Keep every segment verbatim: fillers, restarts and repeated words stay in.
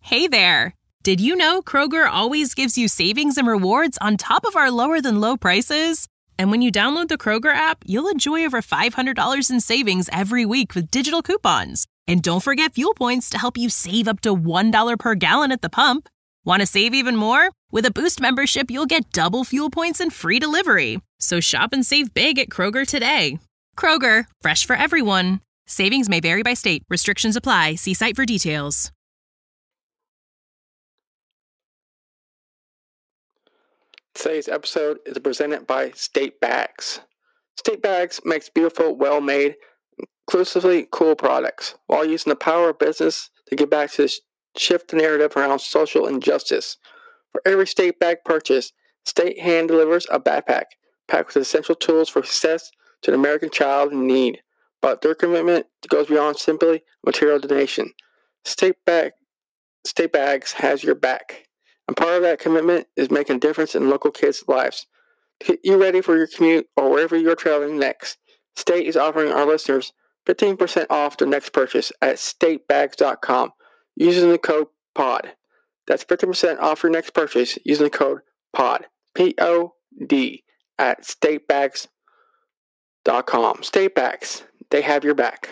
Hey there! Did you know Kroger always gives you savings and rewards on top of our lower-than-low prices? And when you download the Kroger app, you'll enjoy over five hundred dollars in savings every week with digital coupons. And don't forget fuel points to help you save up to one dollar per gallon at the pump. Want to save even more? With a Boost membership, you'll get double fuel points and free delivery. So shop and save big at Kroger today. Kroger, fresh for everyone. Savings may vary by state. Restrictions apply. See site for details. Today's episode is presented by State Bags. State Bags makes beautiful, well-made, inclusively cool products while using the power of business to get back to shift the narrative around social injustice. For every State Bag purchase, State hand delivers a backpack packed with essential tools for success to an American child in need. But their commitment goes beyond simply material donation. State Bag, State Bags has your back. And part of that commitment is making a difference in local kids' lives. To get you ready for your commute or wherever you're traveling next, State is offering our listeners fifteen percent off their next purchase at state bags dot com using the code POD. That's fifteen percent off your next purchase using the code POD. P O D at state bags dot com. State Bags, they have your back.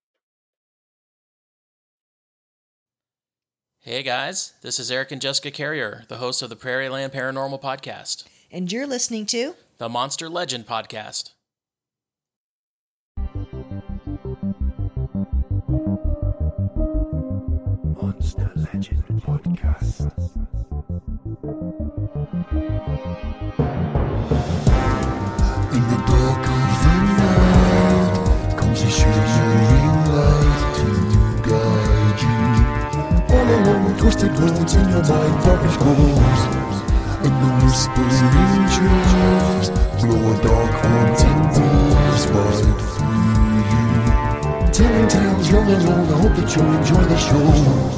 Hey guys, this is Eric and Jessica Carrier, the hosts of the Prairie Land Paranormal Podcast. And you're listening to the Monster Legend Podcast. Monster Legend Podcast. In the dark of the night comes a shimmering light to guide you. All along twisted roads in your mind, darkness grows, and the whispering trees blow a dark haunting breeze right through you. Telling tales young and old, I hope that you enjoy the show.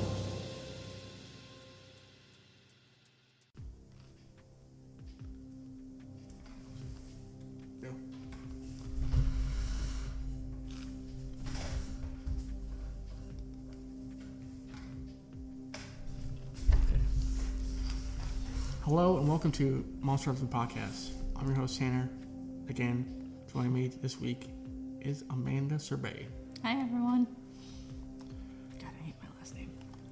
Hello and welcome to Monster Legend Podcast. I'm your host Tanner. Again, joining me this week is Amanda Serbay. Hi everyone. God, I hate my last name.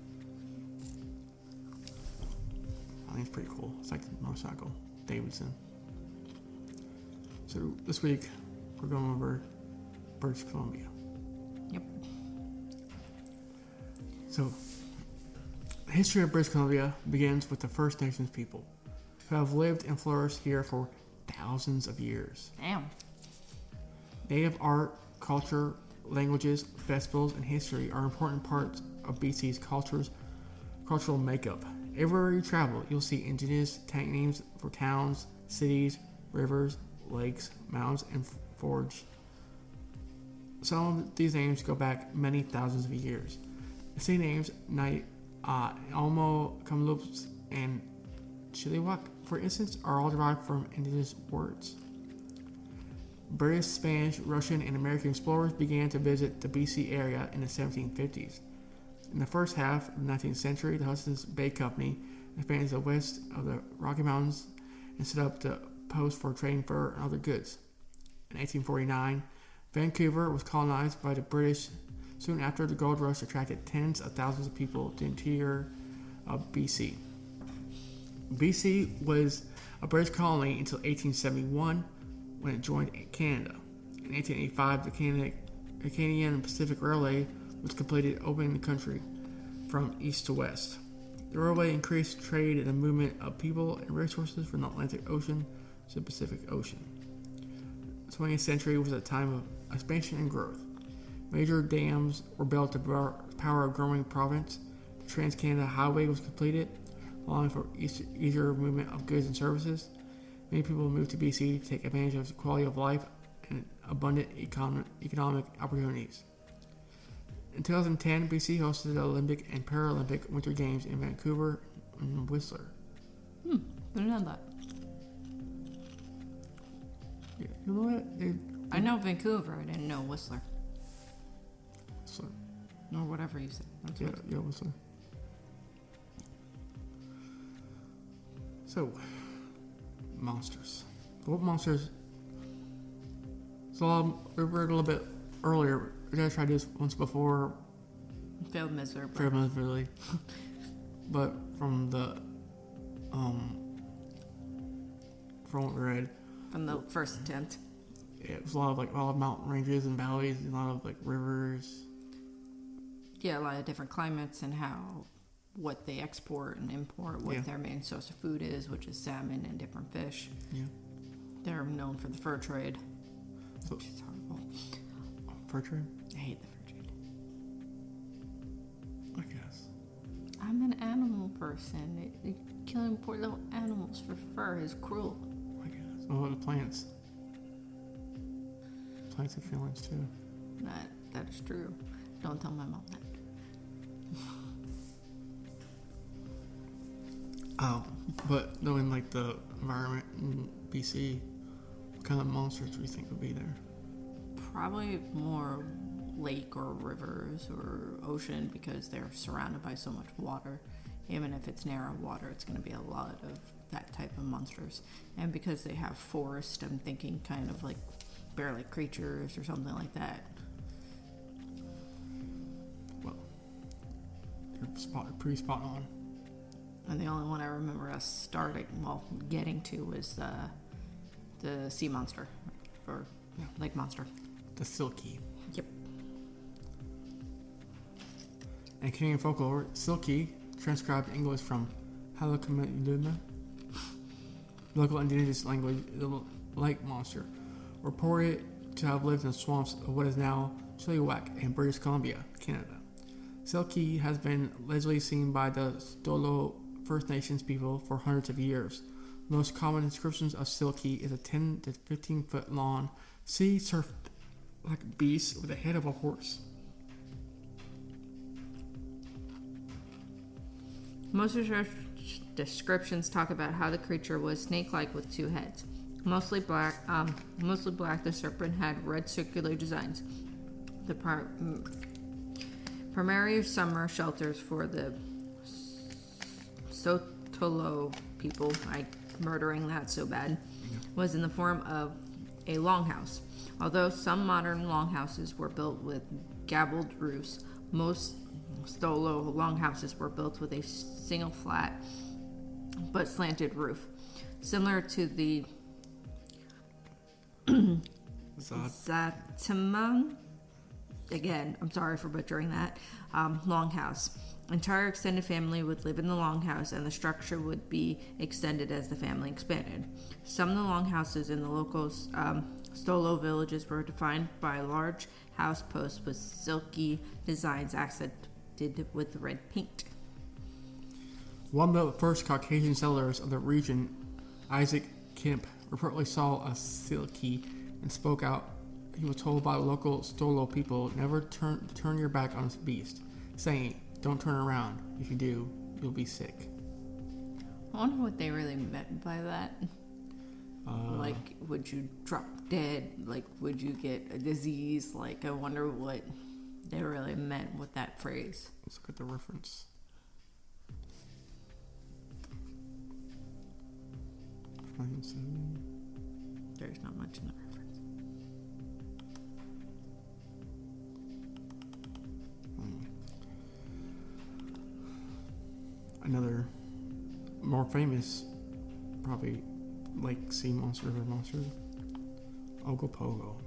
I think it's pretty cool. It's like the motorcycle, Davidson. So this week we're going over British Columbia. Yep. So the history of British Columbia begins with the First Nations people, who have lived and flourished here for thousands of years. Damn. Native art, culture, languages, festivals, and history are important parts of B C's cultures, cultural makeup. Everywhere you travel, you'll see indigenous names for towns, cities, rivers, lakes, mountains, and forge. Some of these names go back many thousands of years. The city names Night Uh, Elmo, Kamloops, and Chilliwack, for instance, are all derived from indigenous words. British, Spanish, Russian, and American explorers began to visit the B C area in the seventeen fifties. In the first half of the nineteenth century, the Hudson's Bay Company expanded to the west of the Rocky Mountains and set up the post for trading fur and other goods. In eighteen forty-nine, Vancouver was colonized by the British. Soon after, the gold rush attracted tens of thousands of people to the interior of B C. B C was a British colony until eighteen seventy-one, when it joined Canada. In eighteen eighty-five, the Canadian Pacific Railway was completed, opening the country from east to west. The railway increased trade and the movement of people and resources from the Atlantic Ocean to the Pacific Ocean. The twentieth century was a time of expansion and growth. Major dams were built to power a growing province. The Trans-Canada Highway was completed, allowing for easier movement of goods and services. Many people moved to B C to take advantage of the quality of life and abundant econ- economic opportunities. In two thousand ten, B C hosted the Olympic and Paralympic Winter Games in Vancouver and Whistler. Hmm, I didn't know that. Yeah, you know what? They, they, I know Vancouver, I didn't know Whistler. Whistler. Or whatever you said. Yeah, yeah, Whistler. So, monsters. What monsters? So um, we read a little bit earlier. We gotta try this once before. Failed miserably. Failed miserably. But from the um, from what we read, From the first attempt. it was a lot of like a lot of mountain ranges and valleys, and a lot of like rivers. Yeah, a lot of different climates and how what they export and import, what Yeah. their main source of food is, which is salmon and different fish. Yeah. They're known for the fur trade, So, which is horrible. fur trade, I hate the fur trade. I guess. I'm an animal person. It, it, killing poor little animals for fur is cruel. I guess. Oh, the plants. Plants have feelings too. That that is true. Don't tell my mom that. Oh, but knowing like the environment in B C, what kind of monsters do you think would be there? Probably more lake or rivers or ocean because they're surrounded by so much water. Even if it's narrow water, it's going to be a lot of that type of monsters. And because they have forest, I'm thinking kind of like bear-like creatures or something like that. Well, you're spot, pretty spot on. And the only one I remember us starting, well, getting to was uh, the sea monster or Yeah. lake monster. The Silky. Yep. In Canadian folklore, Silky, transcribed English from Hallucimaluma, local indigenous language, is a lake monster, reported to have lived in the swamps of what is now Chilliwack in British Columbia, Canada. Silky has been allegedly seen by the Stolo First Nations people for hundreds of years. Most common descriptions of Silky is a ten to fifteen foot long sea serpent like beast with the head of a horse. Most descri- descriptions talk about how the creature was snake-like with two heads. Mostly black, um, mostly black, the serpent had red circular designs. The pri- mm, primary summer shelters for the Sotolo people, I murdering that so bad, was in the form of a longhouse. Although some modern longhouses were built with gabled roofs, most Stolo longhouses were built with a single flat but slanted roof, similar to the Zod. Zatamang. Again, I'm sorry for butchering that. Um, longhouse. Entire extended family would live in the longhouse, and the structure would be extended as the family expanded. Some of the longhouses in the local um, Stolo villages were defined by large house posts with silky designs accented with red paint. One of the first Caucasian settlers of the region, Isaac Kemp, reportedly saw a Silky and spoke out. He was told by local Stolo people, never turn turn your back on this beast, saying, don't turn around. If you do, you'll be sick. I wonder what they really meant by that. Uh, Like, would you drop dead? Like, would you get a disease? Like, I wonder what they really meant with that phrase. Let's look at the reference. nineteen seventy. There's not much in the reference. Another more famous, probably lake sea monster, river monster, Ogopogo.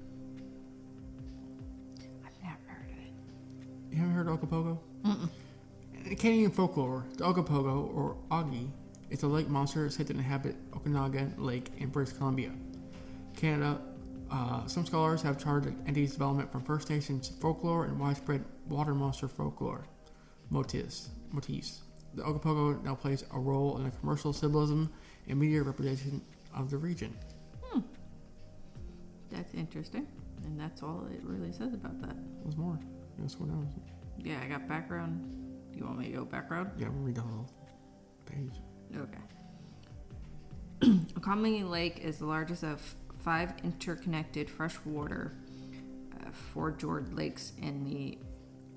I've never heard of it. You haven't heard of Ogopogo? Mm-mm. In Canadian folklore, the Ogopogo, or Augie, is a lake monster said to inhabit Okanagan Lake in British Columbia, Canada. Uh, some scholars have charted the entity's development from First Nations folklore and widespread water monster folklore motifs. motifs. The Ogopogo now plays a role in the commercial symbolism and media representation of the region. Hmm. That's interesting. And that's all it really says about that. There's more. Yeah, scroll down. Yeah, I got background. You want me to go background? Yeah, we'll read the whole page. Okay. Okamani Lake is the largest of five interconnected freshwater uh, fjord lakes in the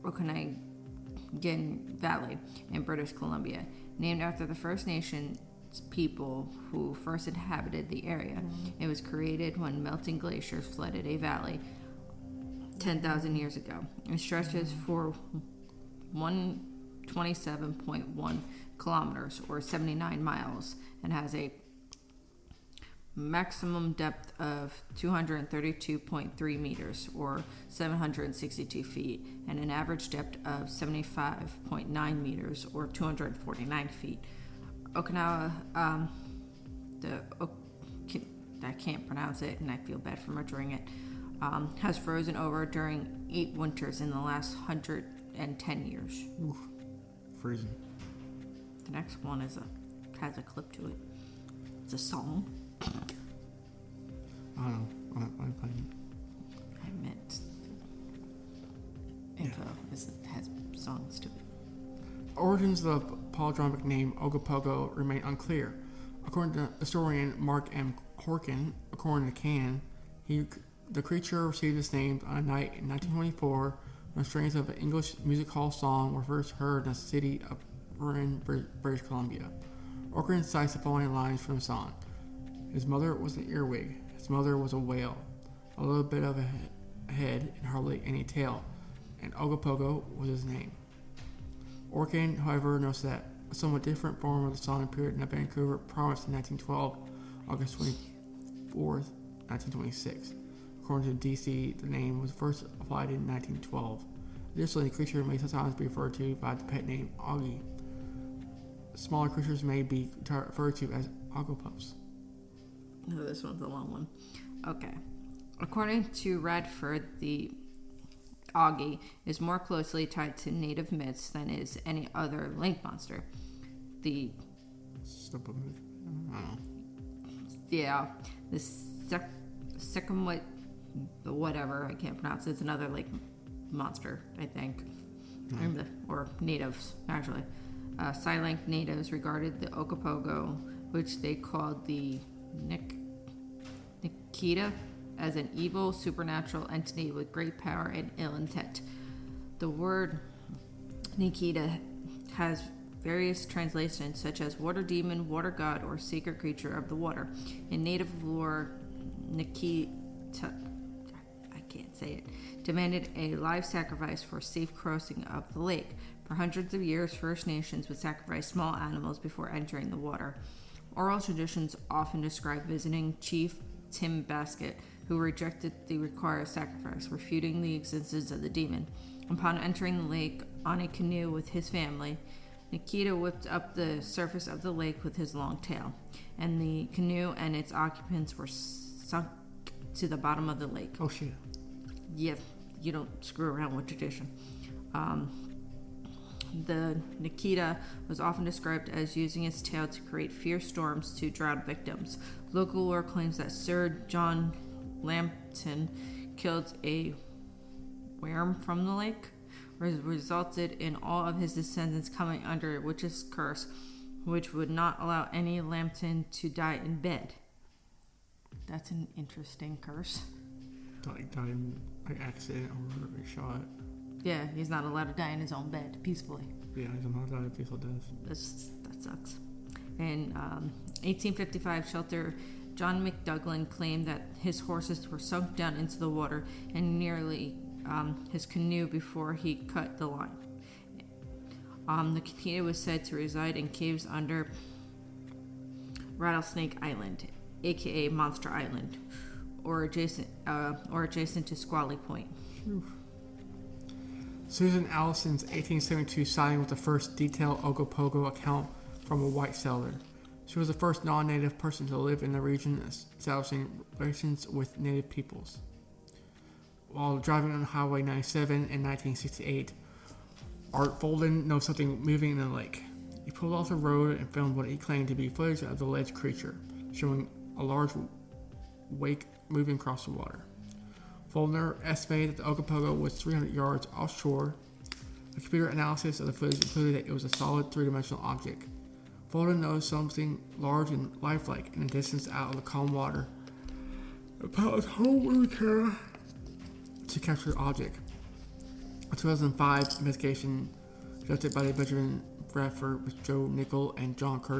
Okanagan Valley in British Columbia. Named after the First Nations people who first inhabited the area. It was created when melting glaciers flooded a valley ten thousand years ago. It stretches for one hundred twenty-seven point one kilometers or seventy-nine miles and has a maximum depth of two hundred thirty-two point three meters or seven hundred sixty-two feet and an average depth of seventy-five point nine meters or two hundred forty-nine feet. Okinawa, um, the I can't pronounce it and I feel bad for butchering it, um, has frozen over during eight winters in the last one hundred ten years. Oof. Freezing. The next one is a has a clip to it. It's a song. I don't know. I, I'm playing. I meant info is, has songs to it. Origins of the palindromic name Ogopogo remain unclear. According to historian Mark M. Horkin, according to Can, he the creature received its name on a night in nineteen twenty-four when strains of an English music hall song were first heard in the city of Marin, British Columbia. Horkin cites the following lines from the song. His mother was an earwig. His mother was a whale. A little bit of a head and hardly any tail. And Ogopogo was his name. Orkin, however, notes that a somewhat different form of the song appeared in a Vancouver province in nineteen twelve, August twenty-fourth, nineteen twenty-six. According to D C, the name was first applied in nineteen twelve. Additionally, the creature may sometimes be referred to by the pet name Augie. Smaller creatures may be referred to as Ogopups. Oh, this one's a long one. Okay. According to Radford, the Augie is more closely tied to native myths than is any other lake monster. The Stupid myth. I don't know. Yeah, the sec- Secumwit, whatever, I can't pronounce it. It's another lake monster, I think. Mm. The, or natives, actually. Uh, Silent natives regarded the Ogopogo, which they called the Nik- Nikita, as an evil supernatural entity with great power and ill intent. The word Nikita has various translations such as water demon, water god, or sacred creature of the water. In native lore, Nikita, I can't say it, demanded a live sacrifice for safe crossing of the lake. For hundreds of years, First Nations would sacrifice small animals before entering the water. Oral traditions often describe visiting Chief Tim Basket, who rejected the required sacrifice, refuting the existence of the demon. Upon entering the lake on a canoe with his family, Nikita whipped up the surface of the lake with his long tail, and the canoe and its occupants were sunk to the bottom of the lake. Oh, shit. Yeah, you don't screw around with tradition. Um, the Nikita was often described as using its tail to create fierce storms to drown victims. Local lore claims that Sir John Lambton killed a worm from the lake, which resulted in all of his descendants coming under a witch's curse, which would not allow any Lambton to die in bed. That's an interesting curse. Died, died in an accident or a shot. Yeah, he's not allowed to die in his own bed peacefully. Yeah, he's not allowed to peaceful death. That's, that sucks. In um, eighteen fifty-five, Shelter John McDouglan claimed that his horses were sunk down into the water and nearly um, his canoe before he cut the line. Um, the Nikita was said to reside in caves under Rattlesnake Island, aka Monster Island, or adjacent uh, or adjacent to Squally Point. Oof. Susan Allison's eighteen seventy-two sighting was the first detailed Ogopogo account from a white settler. She was the first non-native person to live in the region, establishing relations with native peoples. While driving on Highway ninety-seven in nineteen sixty-eight, Art Folden noticed something moving in the lake. He pulled off the road and filmed what he claimed to be footage of the alleged creature, showing a large wake moving across the water. Foldner estimated that the Ogopogo was three hundred yards offshore. A computer analysis of the footage concluded that it was a solid three-dimensional object. Foldner noticed something large and lifelike in the distance out of the calm water. The pilot's home with the camera to capture the object. A two thousand five investigation conducted by the Benjamin Bradford with Joe Nickel and John Kirk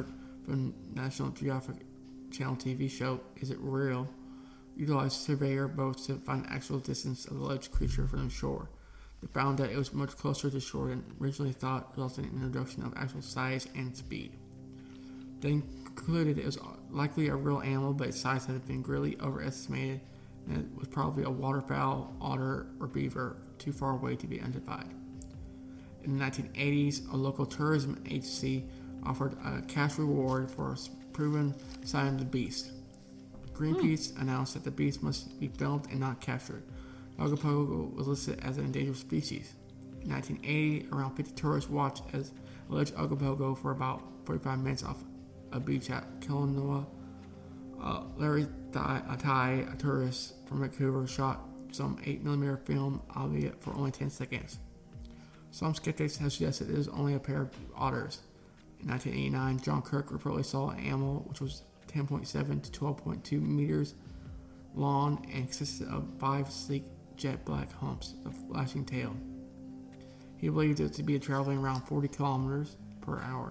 from National Geographic Channel T V show Is It Real? Utilized surveyor boats to find the actual distance of the alleged creature from the shore. They found that it was much closer to shore than originally thought, resulting in the introduction of actual size and speed. They concluded it was likely a real animal, but its size had been greatly overestimated, and it was probably a waterfowl, otter, or beaver, too far away to be identified. In the nineteen eighties, a local tourism agency offered a cash reward for a proven sign of the beast. Greenpeace hmm. announced that the beast must be filmed and not captured. The Ogopogo was listed as an endangered species. In nineteen eighty, around fifty tourists watched as alleged Ogopogo for about forty-five minutes off a beach at Kilauea. Uh, Larry Thai, a tourist from Vancouver, shot some eight millimeter film, albeit for only ten seconds. Some skeptics have suggested it was only a pair of otters. In nineteen eighty-nine, John Kirk reportedly saw an animal which was ten point seven to twelve point two meters long and consisted of five sleek jet black humps of flashing tail. He believed it to be traveling around forty kilometers per hour.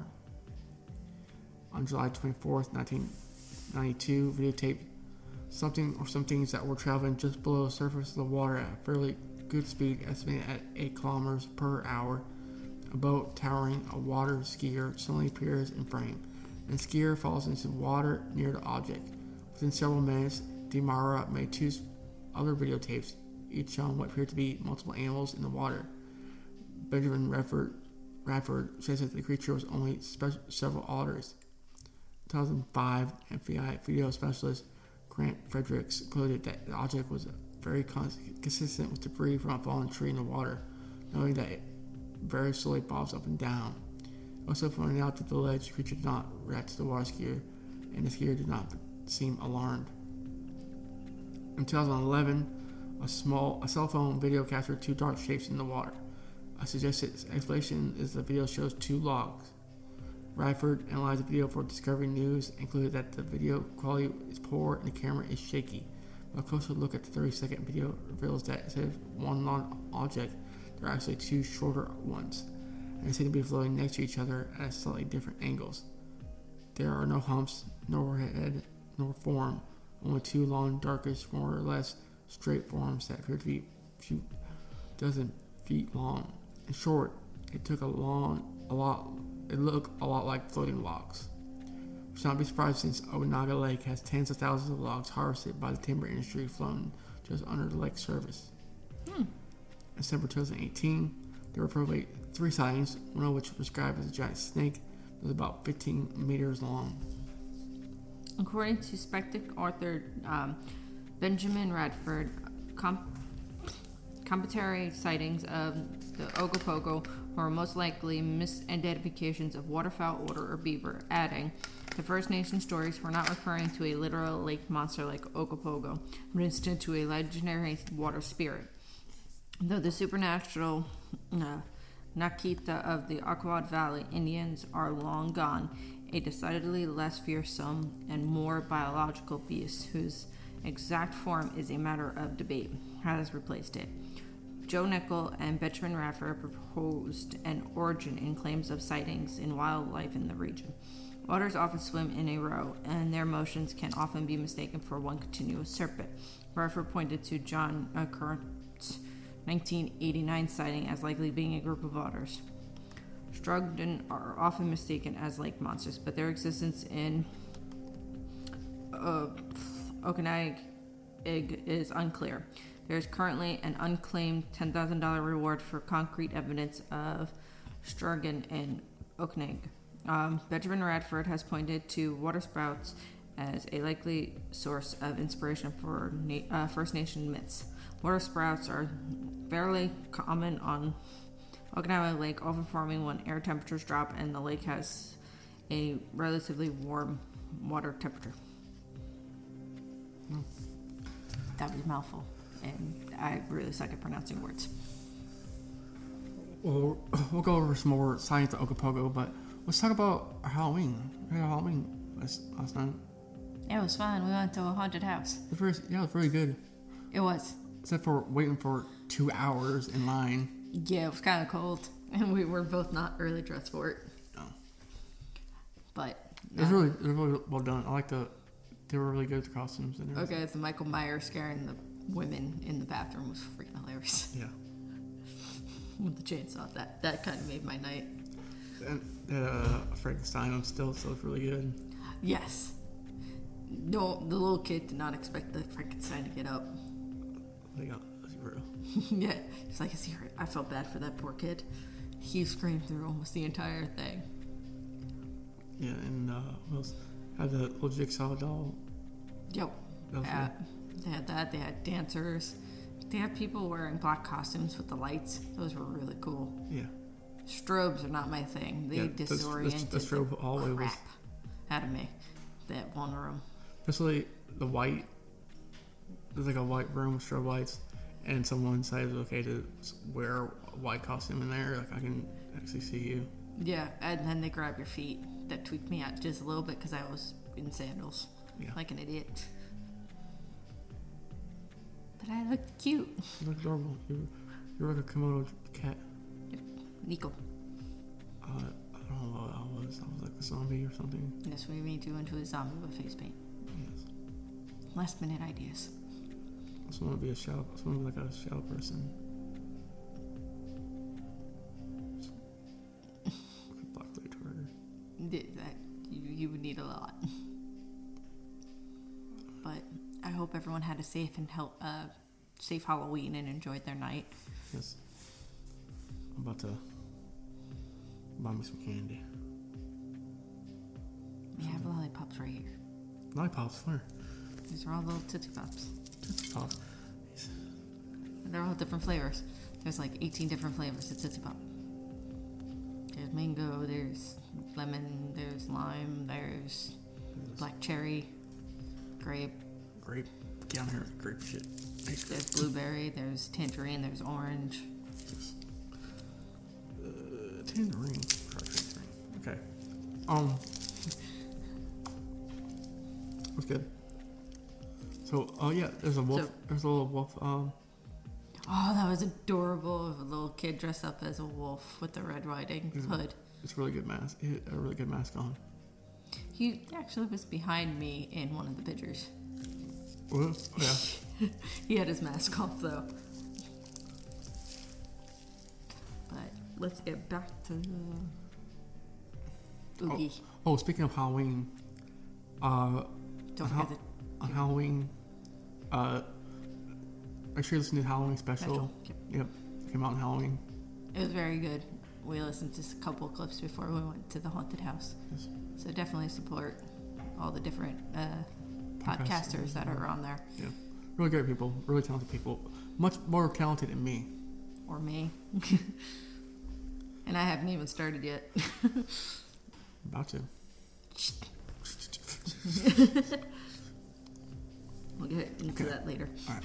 On July twenty-fourth, nineteen ninety-two, videotaped something or some things that were traveling just below the surface of the water at a fairly good speed, estimated at eight kilometers per hour. A boat towering a water skier suddenly appears in frame, and the skier falls into water near the object. Within several minutes, DeMara made two other videotapes, each showing what appeared to be multiple animals in the water. Benjamin Radford, Radford says that the creature was only spe- several otters. In two thousand five, F B I video specialist Grant Fredericks concluded that the object was very cons- consistent with debris from a fallen tree in the water, knowing that it very slowly bobs up and down. Also pointed out that the alleged creature did not react to the water skier, and the skier did not seem alarmed. In two thousand eleven, a small a cell phone video captured two dark shapes in the water. A suggested explanation is the video shows two logs. Radford analyzed the video for Discovery News and concluded that the video quality is poor and the camera is shaky. A closer look at the thirty second video reveals that instead of one long object, there are actually two shorter ones, and they seem to be floating next to each other at slightly different angles. There are no humps, nor head, nor form, only two long, darkish, more or less straight forms that appear to be a few dozen feet long. In short, it took a long, a lot, it looked a lot like floating logs. We should not be surprised since Okanagan Lake has tens of thousands of logs harvested by the timber industry floating just under the lake's surface. Hmm. In December twenty eighteen, there were probably three sightings, one of which was described as a giant snake that was about fifteen meters long. According to Spectic author um, Benjamin Radford, comp- complementary sightings of the Ogopogo were most likely misidentifications of waterfowl, otter, or beaver, adding, the First Nation stories were not referring to a literal lake monster like Ogopogo, but instead to a legendary water spirit. Though the supernatural uh, Nakita of the Aquawad Valley Indians are long gone, a decidedly less fearsome and more biological beast whose exact form is a matter of debate has replaced it. Joe Nickel and Benjamin Radford proposed an origin in claims of sightings in wildlife in the region. Otters often swim in a row, and their motions can often be mistaken for one continuous serpent. Radford pointed to John uh, Curt's nineteen eighty-nine sighting as likely being a group of otters. Strugden are often mistaken as lake monsters, but their existence in uh, Okanagan is unclear. There is currently an unclaimed ten thousand dollars reward for concrete evidence of Strugden in Okanagan. Um, Benjamin Radford has pointed to waterspouts as a likely source of inspiration for na- uh, First Nation myths. Waterspouts are fairly common on Okanagan Lake, often forming when air temperatures drop and the lake has a relatively warm water temperature. Mm. That was a mouthful, and I really suck at pronouncing words. Well, we'll go over some more science of Ogopogo, but let's talk about Halloween. We had Halloween last, last night. Yeah, it was fun. We went to a haunted house. It was, yeah, it was really good. It was. Except for waiting for two hours in line. Yeah, it was kind of cold, and we were both not really dressed for it. No. But It was really, it was really well done. I like the, they were really good with the costumes and everything. Okay, so Michael Myers scaring the women in the bathroom was freaking hilarious. Yeah. With the chainsaw, that that kind of made my night. And that uh, Frankenstein on stilts looked really good. Yes. No, the little kid did not expect the Frankenstein to get up. Like, oh, that's real. Yeah, he's like, is he hurt? I felt bad for that poor kid. He screamed through almost the entire thing. Yeah, and uh, what else? Had the little jigsaw doll. Yep. That was Yeah, they had that. They had dancers. They had people wearing black costumes with the lights. Those were really cool. Yeah. Strobes are not my thing. They Yeah, this- this- disoriented this strobe the hallway was- crap out of me. That one room. Especially the white. There's like a white room with strobe lights, and someone says, okay, to wear a white costume in there, like I can actually see you. Yeah, and then they grab your feet. That tweaked me out just a little bit because I was in sandals. Yeah. Like an idiot. But I looked cute. You look adorable. You, you're like a Komodo cat. Nico. Uh, I don't know what I was. I was like a zombie or something. That's what we made you into a zombie with face paint. Yes. Last minute ideas. I just want to be a shadow. I just want to be like a shadow person. Black Blade Tartar. Did that you, you would need a lot. But I hope everyone had a safe and help, uh, safe Halloween and enjoyed their night. Yes. I'm about to buy me some candy. We have lollipops right here. Lollipops, where? These are all little Tootsie Pops. Tootsie Pop. And they're all different flavors. There's like eighteen different flavors of Tootsie Pop. There's mango, there's lemon, there's lime, there's black cherry, grape, Grape. Get down here with grape shit. Ice cream. there's blueberry, there's tangerine, there's orange. Uh, tangerine. Try tangerine. Okay. Um. What's good? So, oh yeah, there's a wolf. So- there's a little wolf. Um. Oh, that was adorable. A little kid dressed up as a wolf with the Red Riding Hood. It's a really good mask. He had a really good mask on. He actually was behind me in one of the pictures. What? Oh, yeah. He had his mask off though. But let's get back to the Oogie. Oh, oh, speaking of Halloween, uh, Don't on, forget the on Halloween, uh, are you sure you listened to the Halloween special? special. Yep. Yep. Came out on Halloween. It was very good. We listened to a couple clips before we went to the haunted house. Yes. So definitely support all the different uh, Podcasters, podcasters that are on there. Yeah. Really great people. Really talented people. Much more talented than me. Or me. And I haven't even started yet. About to. We'll get into Okay. that later. All right.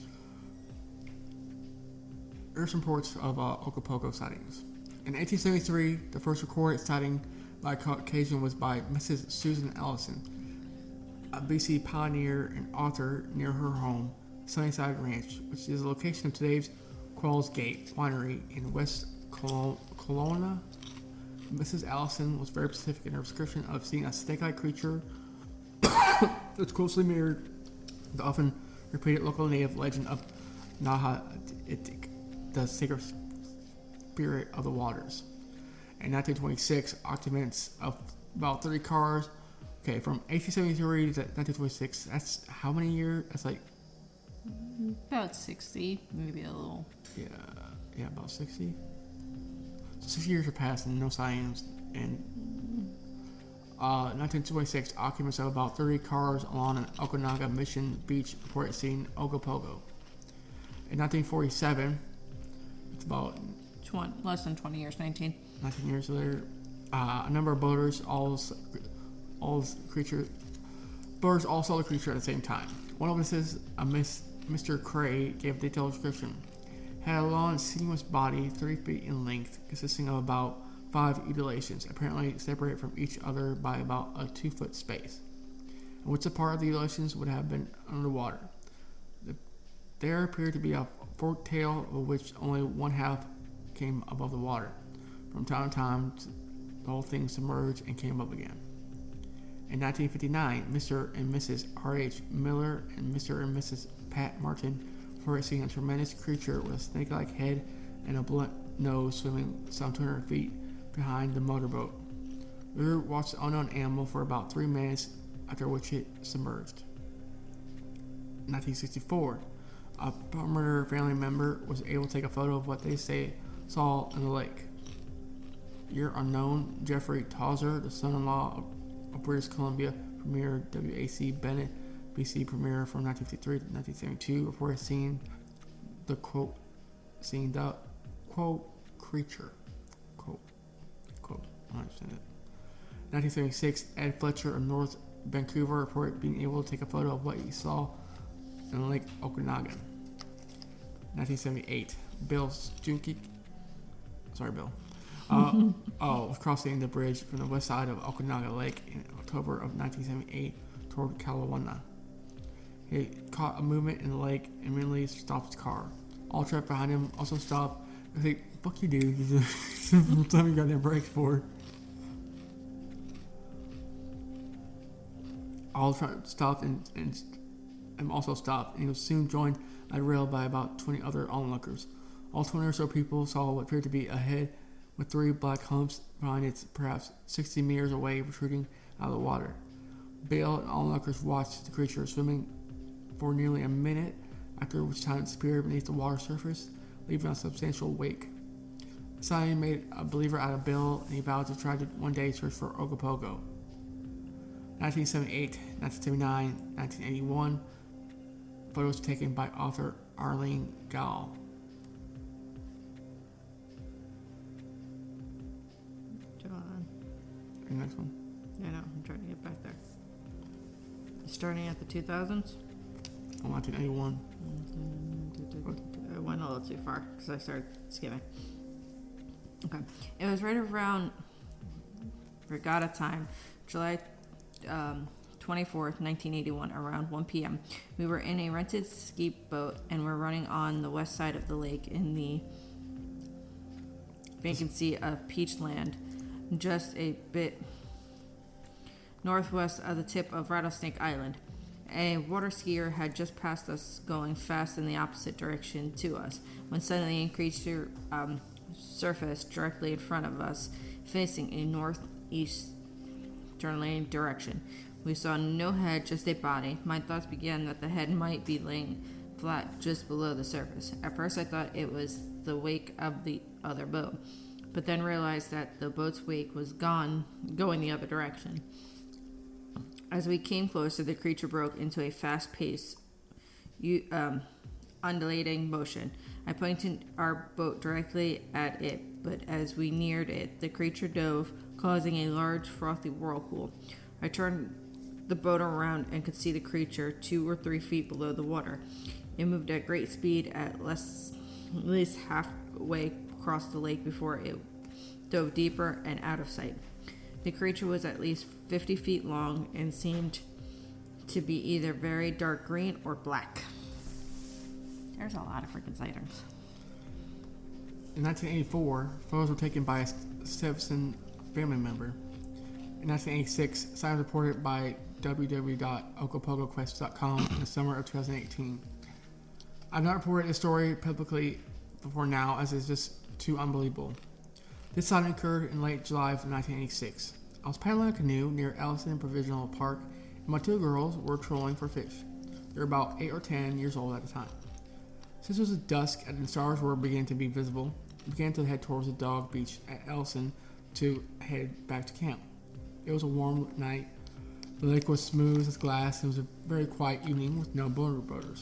There's reports of uh, Ogopogo sightings. In eighteen seventy-three, the first recorded sighting by Caucasian was by Missus Susan Ellison, a B C pioneer and author near her home, Sunnyside Ranch, which is the location of today's Qualls Gate Winery in West Col- Kelowna. Missus Allison was very specific in her description of seeing a snake-like creature that's closely mirrored the often repeated local native legend of Naha-Itik, the sacred spirit of the waters. In nineteen twenty-six, occupants of about thirty cars, okay, from eighteen seventy-three to nineteen twenty-six, that's how many years? That's like, About sixty, maybe a little. yeah, yeah, about sixty. So sixty years have passed and no sightings. And uh, nineteen twenty-six, occupants of about thirty cars along an Okanagan Mission Beach reported seeing Ogopogo. In nineteen forty-seven, it's about twenty, less than twenty years, nineteen. nineteen years later, uh, a number of boaters all all creature boaters all saw the creature at the same time. One of them says a miss, Mister Cray gave a detailed description. Had a long, sinuous body, thirty feet in length, consisting of about five undulations, apparently separated from each other by about a two-foot space, in which a part of the undulations would have been underwater. The, there appeared to be a forked tail, of which only one half came above the water. From time to time, the whole thing submerged and came up again. In nineteen fifty-nine, Mister and Missus R H Miller and Mister and Missus Pat Martin reported seeing a tremendous creature with a snake-like head and a blunt nose swimming some two hundred feet behind the motorboat. We watched the unknown animal for about three minutes, after which it submerged. nineteen sixty-four, a Palmer family member was able to take a photo of what they say saw in the lake. Year unknown, Jeffrey Tauser, the son-in-law of, of British Columbia Premier W A C Bennett, B C Premier from nineteen fifty-three to nineteen seventy-two, reported seeing the quote, seeing the quote creature, quote, quote, I don't understand it. nineteen seventy-six, Ed Fletcher of North Vancouver reported being able to take a photo of what he saw in Lake Okanagan. nineteen seventy-eight, Bill Stunke, sorry Bill, uh, oh, was crossing the bridge from the west side of Okanagan Lake in October of nineteen seventy-eight toward Kelowna. He caught a movement in the lake and immediately stopped his car. All traffic behind him also stopped. I think, fuck you, dude. Something you got their brakes for. All traffic stopped and, and, and also stopped, and he was soon joined at the rail by about twenty other onlookers. All twenty or so people saw what appeared to be a head with three black humps behind it, perhaps sixty meters away, protruding out of the water. Bale and onlookers watched the creature swimming for nearly a minute, after which time it disappeared beneath the water surface, leaving a substantial wake. Simon made a believer out of Bill, and he vowed to try to one day search for Ogopogo. nineteen seventy-eight, nineteen seventy-nine, nineteen eighty-one, photos taken by author Arlene Gall. John. The next one. I know, I'm trying to get back there. Starting at the two thousands? Oh, nineteen eighty-one. I went a little too far because I started skimming. Okay. It was right around regatta time, July um, twenty-fourth, nineteen eighty-one, around one p.m. We were in a rented ski boat and were running on the west side of the lake in the vacancy of Peachland, just a bit northwest of the tip of Rattlesnake Island. A water skier had just passed us going fast in the opposite direction to us, when suddenly a creature um, surfaced directly in front of us, facing a northeasterly direction. We saw no head, just a body. My thoughts began that the head might be laying flat just below the surface. At first I thought it was the wake of the other boat, but then realized that the boat's wake was gone, going the other direction. As we came closer, the creature broke into a fast-paced, um, undulating motion. I pointed our boat directly at it, but as we neared it, the creature dove, causing a large, frothy whirlpool. I turned the boat around and could see the creature two or three feet below the water. It moved at great speed at less, at least halfway across the lake before it dove deeper and out of sight. The creature was at least fifty feet long and seemed to be either very dark green or black. There's a lot of freaking sightings. In nineteen eighty-four, photos were taken by a Stephenson family member. In nineteen eighty-six, sightings reported by w w w dot ogopogo quest dot com in the summer of two thousand eighteen. I've not reported this story publicly before now, as it's just too unbelievable. This sighting occurred in late July of nineteen eighty-six. I was paddling a canoe near Ellison Provisional Park, and my two girls were trolling for fish. They were about eight or ten years old at the time. Since it was dusk and the stars were beginning to be visible, we began to head towards the dog beach at Ellison to head back to camp. It was a warm night. The lake was smooth as glass, and it was a very quiet evening with no motorboaters.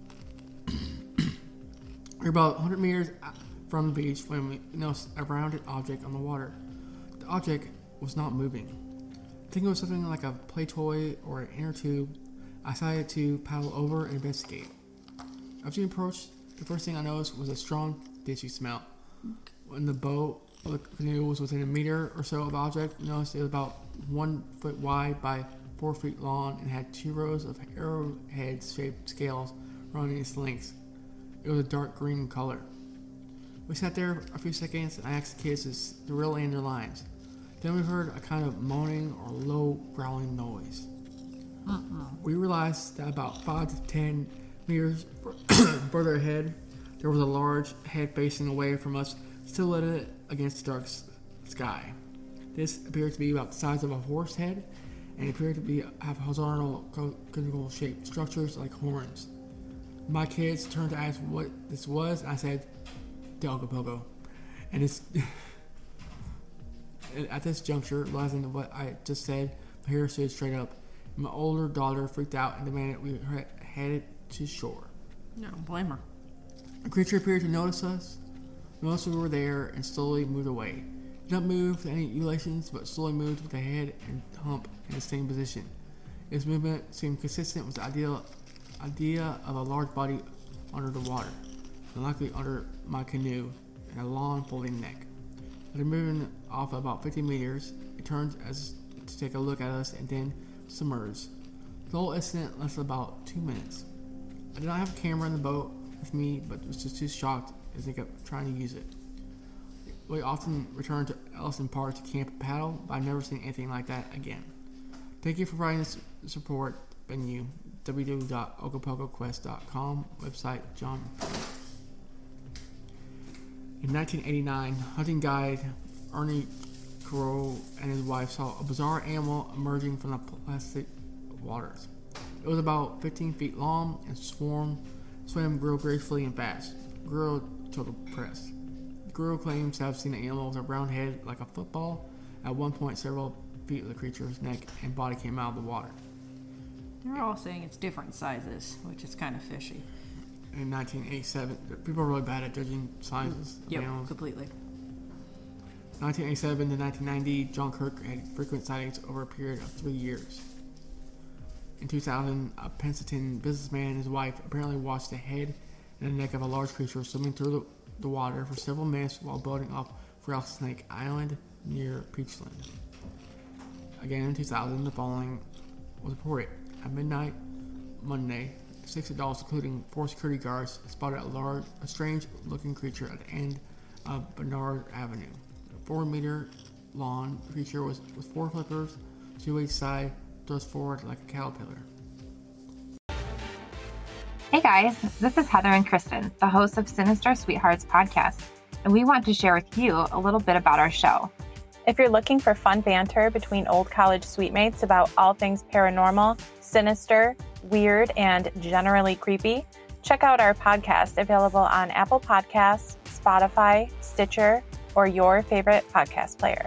We were about one hundred meters from the beach when we noticed a rounded object on the water. The object was not moving. Thinking it was something like a play toy or an inner tube, I decided to paddle over and investigate. As we approached, the first thing I noticed was a strong, fishy smell. When the boat or the canoe was within a meter or so of the object, we noticed it was about one foot wide by four feet long and had two rows of arrowhead-shaped scales running its length. It was a dark green in color. We sat there a few seconds and I asked the kids to reel in their lines. Then we heard a kind of moaning or low growling noise. Uh-uh. We realized that about five to ten meters further ahead, there was a large head facing away from us, silhouetted against the dark sky. This appeared to be about the size of a horse head, and appeared to be have horizontal conical shaped structures like horns. My kids turned to ask what this was, and I said, the Ogopogo. And it's at this juncture, realizing what I just said, my hair stood straight up. My older daughter freaked out and demanded we headed to shore. No, blame her. The creature appeared to notice us, noticed we were there, and slowly moved away. It did not move with any undulations, but slowly moved with the head and hump in the same position. Its movement seemed consistent with the idea, idea of a large body under the water, and likely under my canoe, and a long folding neck. After moving off about fifty meters, it turned as to take a look at us and then submerged. The whole incident lasted about two minutes. I did not have a camera in the boat with me, but was just too shocked to think of trying to use it. We often returned to Ellison Park to camp and paddle, but I've never seen anything like that again. Thank you for providing this support. Venue, w w w dot ogopogo quest dot com, website, John. In nineteen eighty-nine, hunting guide Ernie Crow and his wife saw a bizarre animal emerging from the plastic waters. It was about fifteen feet long and swarm, swam real gracefully and fast. Guru told the press. The Guru claims to have seen the animal with a brown head like a football. At one point, several feet of the creature's neck and body came out of the water. They're all saying it's different sizes, which is kind of fishy. In nineteen eighty-seven, people are really bad at judging sizes of Yep, animals. completely. nineteen eighty-seven to nineteen ninety, John Kirk had frequent sightings over a period of three years. In two thousand, a Pennsylvania businessman and his wife apparently watched the head and the neck of a large creature swimming through the, the water for several minutes while boating off Rattlesnake Island near Peachland. Again in two thousand, the following was reported. At midnight Monday, six adults, including four security guards, spotted a large, a strange-looking creature at the end of Bernard Avenue. A four-meter long creature was with four flippers, two each side, thrust forward like a caterpillar. Hey guys, this is Heather and Kristen, the hosts of Sinister Sweethearts podcast, and we want to share with you a little bit about our show. If you're looking for fun banter between old college sweetmates about all things paranormal, sinister, weird, and generally creepy, check out our podcast available on Apple Podcasts, Spotify, Stitcher, or your favorite podcast player.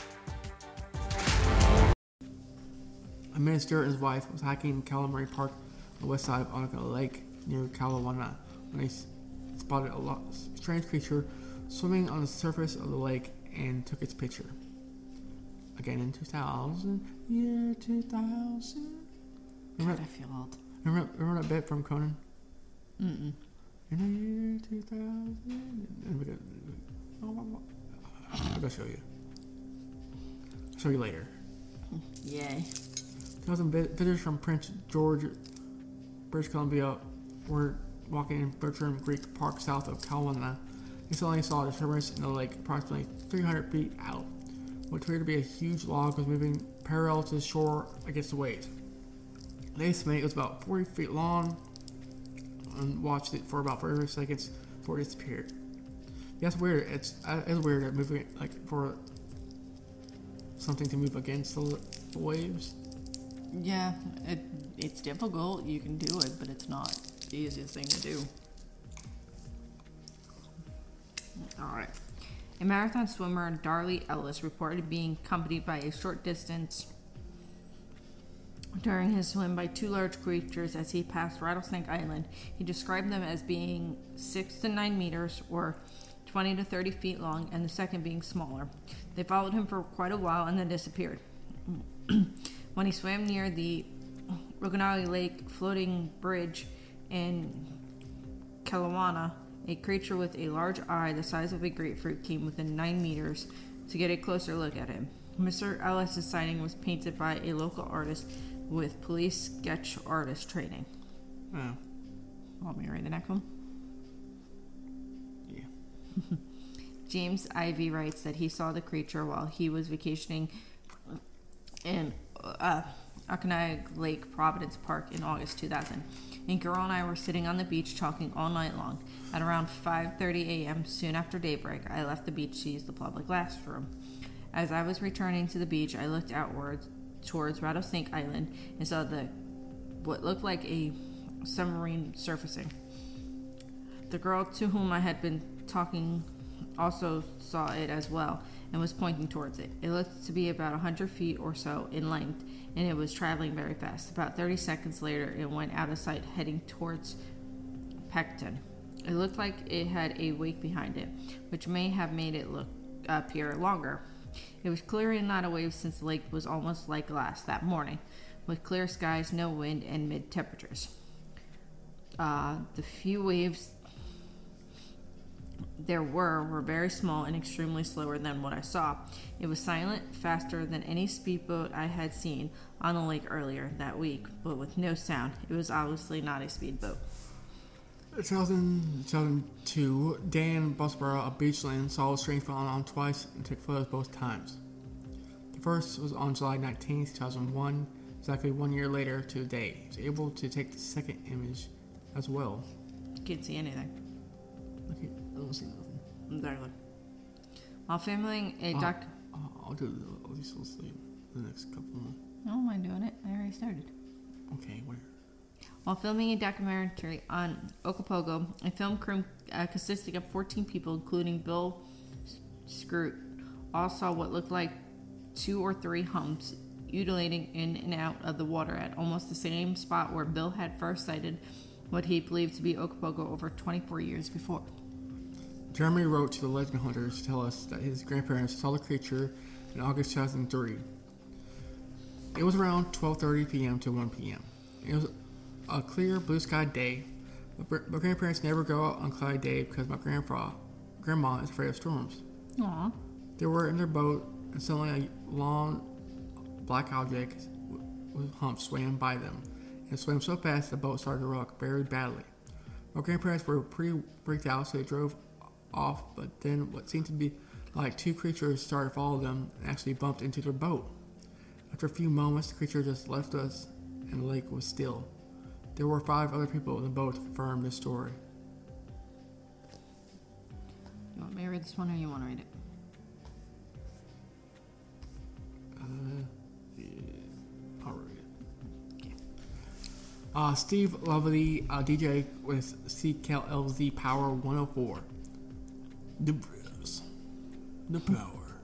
A minister and his wife was hiking in Calamari Park on the west side of Onaka Lake near Kalawana when they spotted a lot, strange creature swimming on the surface of the lake and took its picture. Again in two thousand, year two thousand. Remember, God, I feel old. remember, remember that bit from Conan? Mm-mm. In the year two thousand. And we got, oh, I'll go show you. I'll show you later. Yay. two thousand visitors from Prince George, British Columbia, were walking in Bertram Creek Park south of Kawana. They suddenly saw a disturbance in the lake approximately three hundred feet out. What appeared to be a huge log was moving parallel to the shore against the waves. They estimated it was about forty feet long and watched it for about forty seconds before it disappeared. Yeah, it's weird. It's, it's weird that moving it, like, for something to move against the, the waves. Yeah, it it's difficult. You can do it, but it's not the easiest thing to do. All right. A marathon swimmer, Darley Ellis, reported being accompanied by a short distance during his swim by two large creatures as he passed Rattlesnake Island. He described them as being six to nine meters or twenty to thirty feet long, and the second being smaller. They followed him for quite a while and then disappeared. When he swam near the Roganali Lake floating bridge in Kalawana, a creature with a large eye the size of a grapefruit came within nine meters to get a closer look at him. Mister Ellis' sighting was painted by a local artist with police sketch artist training. Oh. Want me to read the next one? Yeah. James Ivy writes that he saw the creature while he was vacationing in uh, Occoneag Lake Providence Park in August two thousand. And girl and I were sitting on the beach talking all night long. At around five thirty a.m., soon after daybreak, I left the beach to use the public restroom. As I was returning to the beach, I looked outwards towards Rattlesnake Island and saw the what looked like a submarine surfacing. The girl to whom I had been talking also saw it as well and was pointing towards it. It looked to be about one hundred feet or so in length, and it was traveling very fast. About thirty seconds later, it went out of sight, heading towards Pecton. It looked like it had a wake behind it, which may have made it look appear longer. It was clearly not a wave, since the lake was almost like glass that morning, with clear skies, no wind, and mid temperatures. Uh, the few waves there were were very small and extremely slower than what I saw. It was silent, faster than any speedboat I had seen on the lake earlier that week, but with no sound. It was obviously not a speedboat. two thousand two, Dan Busborough of Beachland saw a strange phenomenon twice and took photos both times. The first was on July nineteenth, two thousand one, exactly one year later to the day. He was able to take the second image as well. Can't see anything. Okay, I don't see nothing. Exactly. While filming a Uh, doc... uh, I'll do the, at least we'll see the next couple more. I don't mind doing it. I already started. Okay, where? While filming a documentary on Ogopogo, a film crew uh, consisting of fourteen people, including Bill Scroot, all saw what looked like two or three humps undulating in and out of the water at almost the same spot where Bill had first sighted what he believed to be Ogopogo over twenty-four years before. Jeremy wrote to the Legend Hunters to tell us that his grandparents saw the creature in August two thousand three. It was around twelve thirty p.m. to one p.m. It was a clear blue sky day. My grandparents never go out on cloudy day because my grandpa, grandma is afraid of storms. Aww. They were in their boat and suddenly a long black object with humps swam by them. It swam so fast the boat started to rock very badly. My grandparents were pretty freaked out, so they drove off, but then what seemed to be like two creatures started to follow them and actually bumped into their boat. After a few moments, the creature just left us and the lake was still. There were five other people in the boat to confirm this story. You want me to read this one or you want to read it? Uh, yeah, I'll read it. Okay. Uh, Steve Lovely, uh, D J with C K L Z Power one oh four. The Brizz. The Power.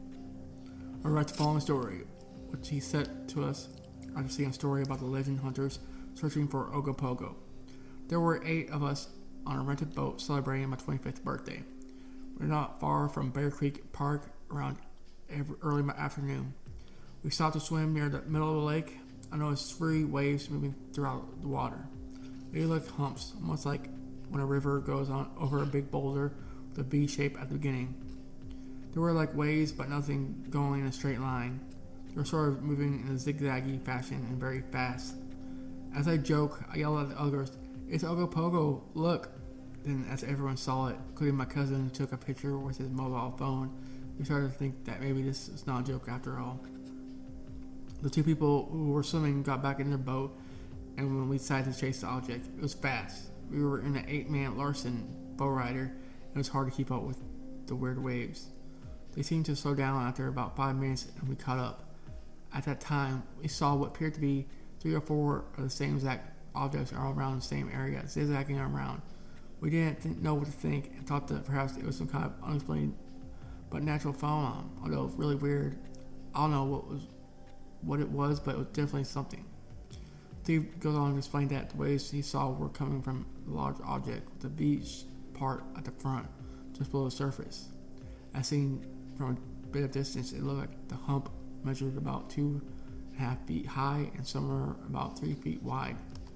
I write the following story, which he sent to us after seeing a story about the Legend Hunters searching for Ogopogo. There were eight of us on a rented boat celebrating my twenty-fifth birthday. We're not far from Bear Creek Park around every, early afternoon. We stopped to swim near the middle of the lake. I noticed three waves moving throughout the water. They look like humps, almost like when a river goes on over a big boulder with a V shape at the beginning. They were like waves, but nothing going in a straight line. They were sort of moving in a zigzaggy fashion and very fast. As I joke, I yell at the others, "It's Ogopogo, look!" Then as everyone saw it, including my cousin who took a picture with his mobile phone, we started to think that maybe this is not a joke after all. The two people who were swimming got back in their boat, and when we decided to chase the object, it was fast. We were in an eight-man Larson bow rider, and it was hard to keep up with the weird waves. They seemed to slow down after about five minutes, and we caught up. At that time, we saw what appeared to be three or four of the same exact objects all around the same area, zigzagging around. We didn't th- know what to think and thought that perhaps it was some kind of unexplained but natural phenomenon, although really weird. I don't know what was what it was, but it was definitely something. Steve goes on to explain that the waves he saw were coming from a large object with the beach part at the front, just below the surface. As seen from a bit of distance, it looked like the hump measured about two and a half feet high and somewhere about three feet wide.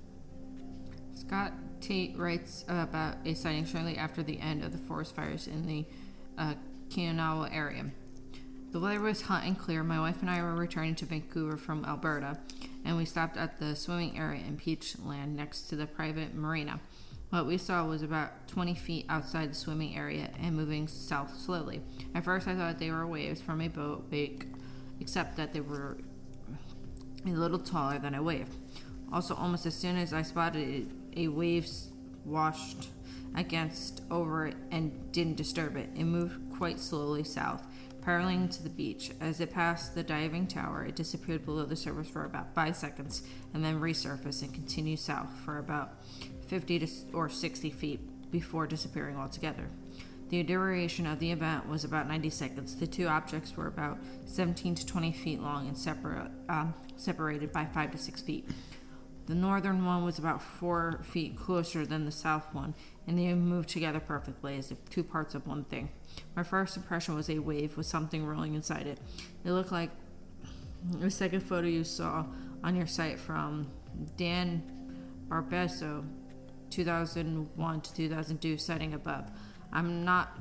Scott Tate writes about a sighting shortly after the end of the forest fires in the uh, Kionawa area. The weather was hot and clear. My wife and I were returning to Vancouver from Alberta, and we stopped at the swimming area in Peachland next to the private marina. What we saw was about twenty feet outside the swimming area and moving south slowly. At first I thought they were waves from a boat wake, except that they were a little taller than a wave. Also, almost as soon as I spotted it, a wave washed against over it and didn't disturb it. It moved quite slowly south, paralleling to the beach. As it passed the diving tower, it disappeared below the surface for about five seconds and then resurfaced and continued south for about fifty to or sixty feet before disappearing altogether. The duration of the event was about ninety seconds. The two objects were about seventeen to twenty feet long and separate, um, separated by five to six feet. The northern one was about four feet closer than the south one, and they moved together perfectly as if two parts of one thing. My first impression was a wave with something rolling inside it. It looked like the second photo you saw on your site from Dan Barbesso, two thousand one to two thousand two, citing above. I'm not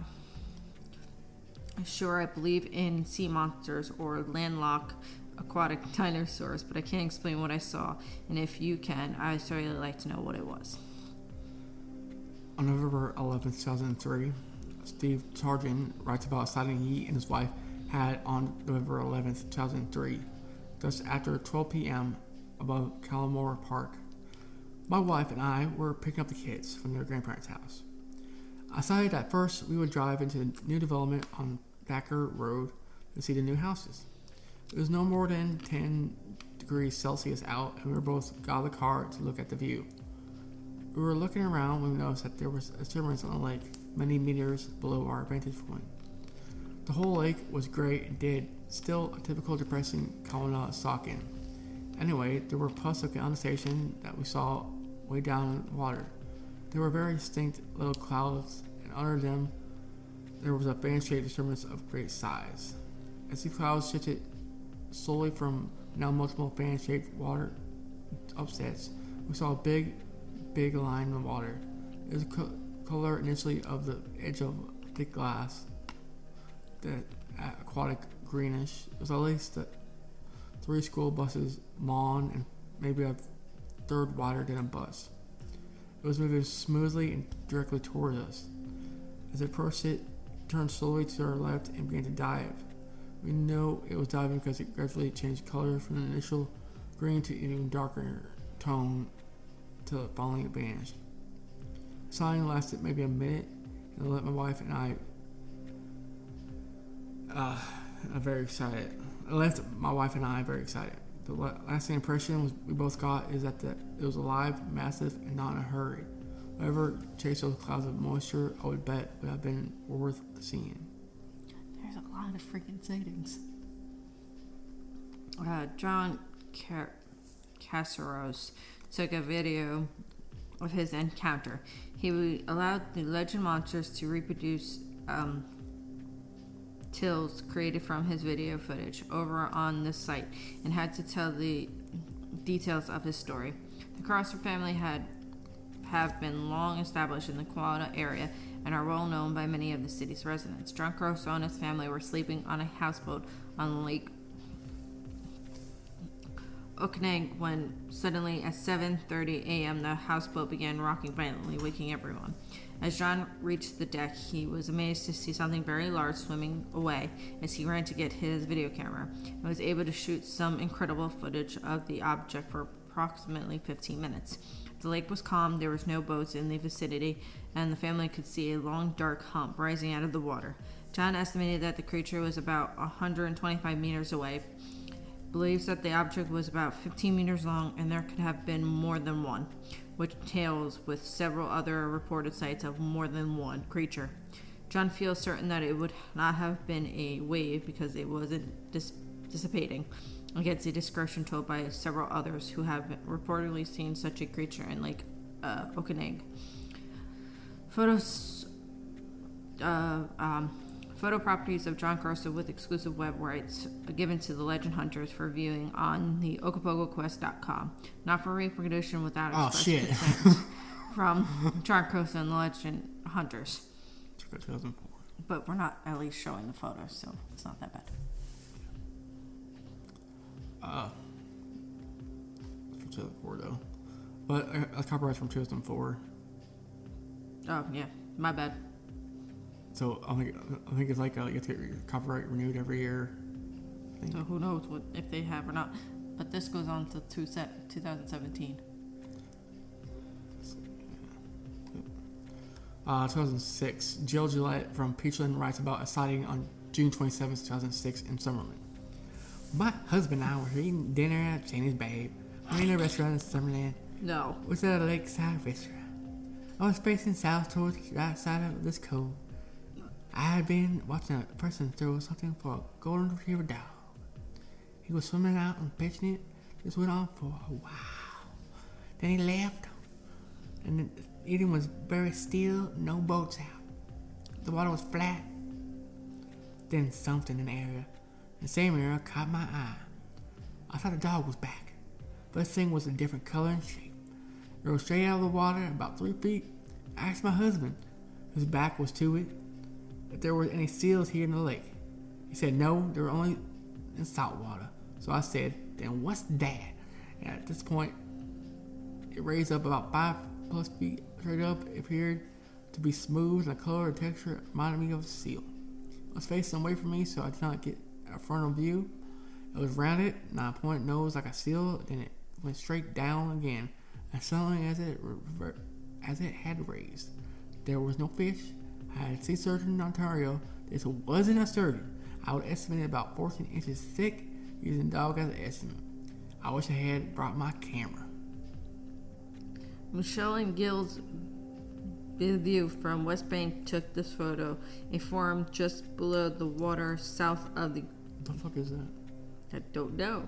sure I believe in sea monsters or landlocked aquatic dinosaurs, but I can't explain what I saw, and if you can, I'd certainly like to know what it was. On November eleventh, two thousand three, Steve Sargent writes about a sighting he and his wife had on November eleventh, two thousand three, just after twelve p.m. above Calamore Park. My wife and I were picking up the kids from their grandparents' house. I decided at first we would drive into the new development on Thacker Road to see the new houses. It was no more than ten degrees Celsius out, and we were both got out of the car to look at the view. We were looking around when we noticed that there was a disturbance on the lake, many meters below our vantage point. The whole lake was gray and dead, still a typical depressing Kalana Saucon. Anyway, there were puffs of condensation that we saw way down in the water. There were very distinct little clouds, and under them there was a fan-shaped disturbance of great size. As the clouds shifted slowly from now multiple fan-shaped water upsets, we saw a big, big line in the water. It was the co- color initially of the edge of thick glass, the aquatic greenish. It was at least the three school buses long and maybe a third wider than a bus. It was moving smoothly and directly towards us. As it approached, it turned slowly to our left and began to dive. We know it was diving because it gradually changed color from the initial green to even darker tone until it finally vanished. The sighting lasted maybe a minute, and it left my wife and I uh, very excited. It left my wife and I very excited. The lasting impression was we both got is that the, it was alive, massive, and not in a hurry. Whatever chased those clouds of moisture, I would bet would have been worth seeing. There's a lot of freaking sightings. Uh, John Car- Casaros took a video of his encounter. He allowed the legend monsters to reproduce um, tills created from his video footage over on this site and had to tell the details of his story. The Crosser family had have been long established in the Kelowna area and are well known by many of the city's residents. John Crosso and his family were sleeping on a houseboat on Lake Okanagan when suddenly at seven thirty a.m. the houseboat began rocking violently, waking everyone. As John reached the deck, he was amazed to see something very large swimming away as he ran to get his video camera and was able to shoot some incredible footage of the object for approximately fifteen minutes. The lake was calm, there was no boats in the vicinity, and the family could see a long dark hump rising out of the water. John estimated that the creature was about one hundred twenty-five meters away, believes that the object was about fifteen meters long, and there could have been more than one, which tails with several other reported sights of more than one creature. John feels certain that it would not have been a wave because it wasn't dis- dissipating, against the description told by several others who have reportedly seen such a creature in Lake uh, Okanagan. Photos, uh, um, photo properties of John Crosso with exclusive web rights are given to the legend hunters for viewing on the Ogopogo Quest dot com, not for reproduction without oh, express shit. consent from John Crosso and the legend hunters. But we're not at least showing the photos, so it's not that bad. Uh, from two thousand four though, but uh, a copyright from two thousand four. Oh, yeah. My bad. So I think I think it's like uh, you have to get your copyright renewed every year. So who knows what if they have or not. But this goes on to two set, twenty seventeen. Uh, two thousand six, Jill Gillette from Peachland writes about a sighting on June twenty-seventh, two thousand six in Summerlin. My husband and I were eating dinner at Janie's Babe. We're in a restaurant in Summerlin. No. It's at a lakeside restaurant. I was facing south towards the right side of this cove. I had been watching a person throw something for a golden retriever dog. He was swimming out and pitching it. This went on for a while. Then he left, and the eating was very still, no boats out. The water was flat. Then something in the area, the same area, caught my eye. I thought the dog was back, but this thing was a different color and shape. It rose straight out of the water, about three feet. I asked my husband, whose back was to it, if there were any seals here in the lake. He said no, they were only in salt water. So I said, then what's that? And at this point, it raised up about five plus feet straight up. It appeared to be smooth, and the color and texture reminded me of a seal. It was facing away from me, so I did not get a frontal view. It was rounded, and I pointed nose like a seal. Then it went straight down again, and suddenly, as it revert, as it had raised, there was no fish. I had sea sturgeon in Ontario. This wasn't a sturgeon. I would estimate about fourteen inches thick, using dog as an estimate. I wish I had brought my camera. Michelle and Gil's view from West Bank took this photo. A farm just below the water south of the... What the fuck is that? I don't know.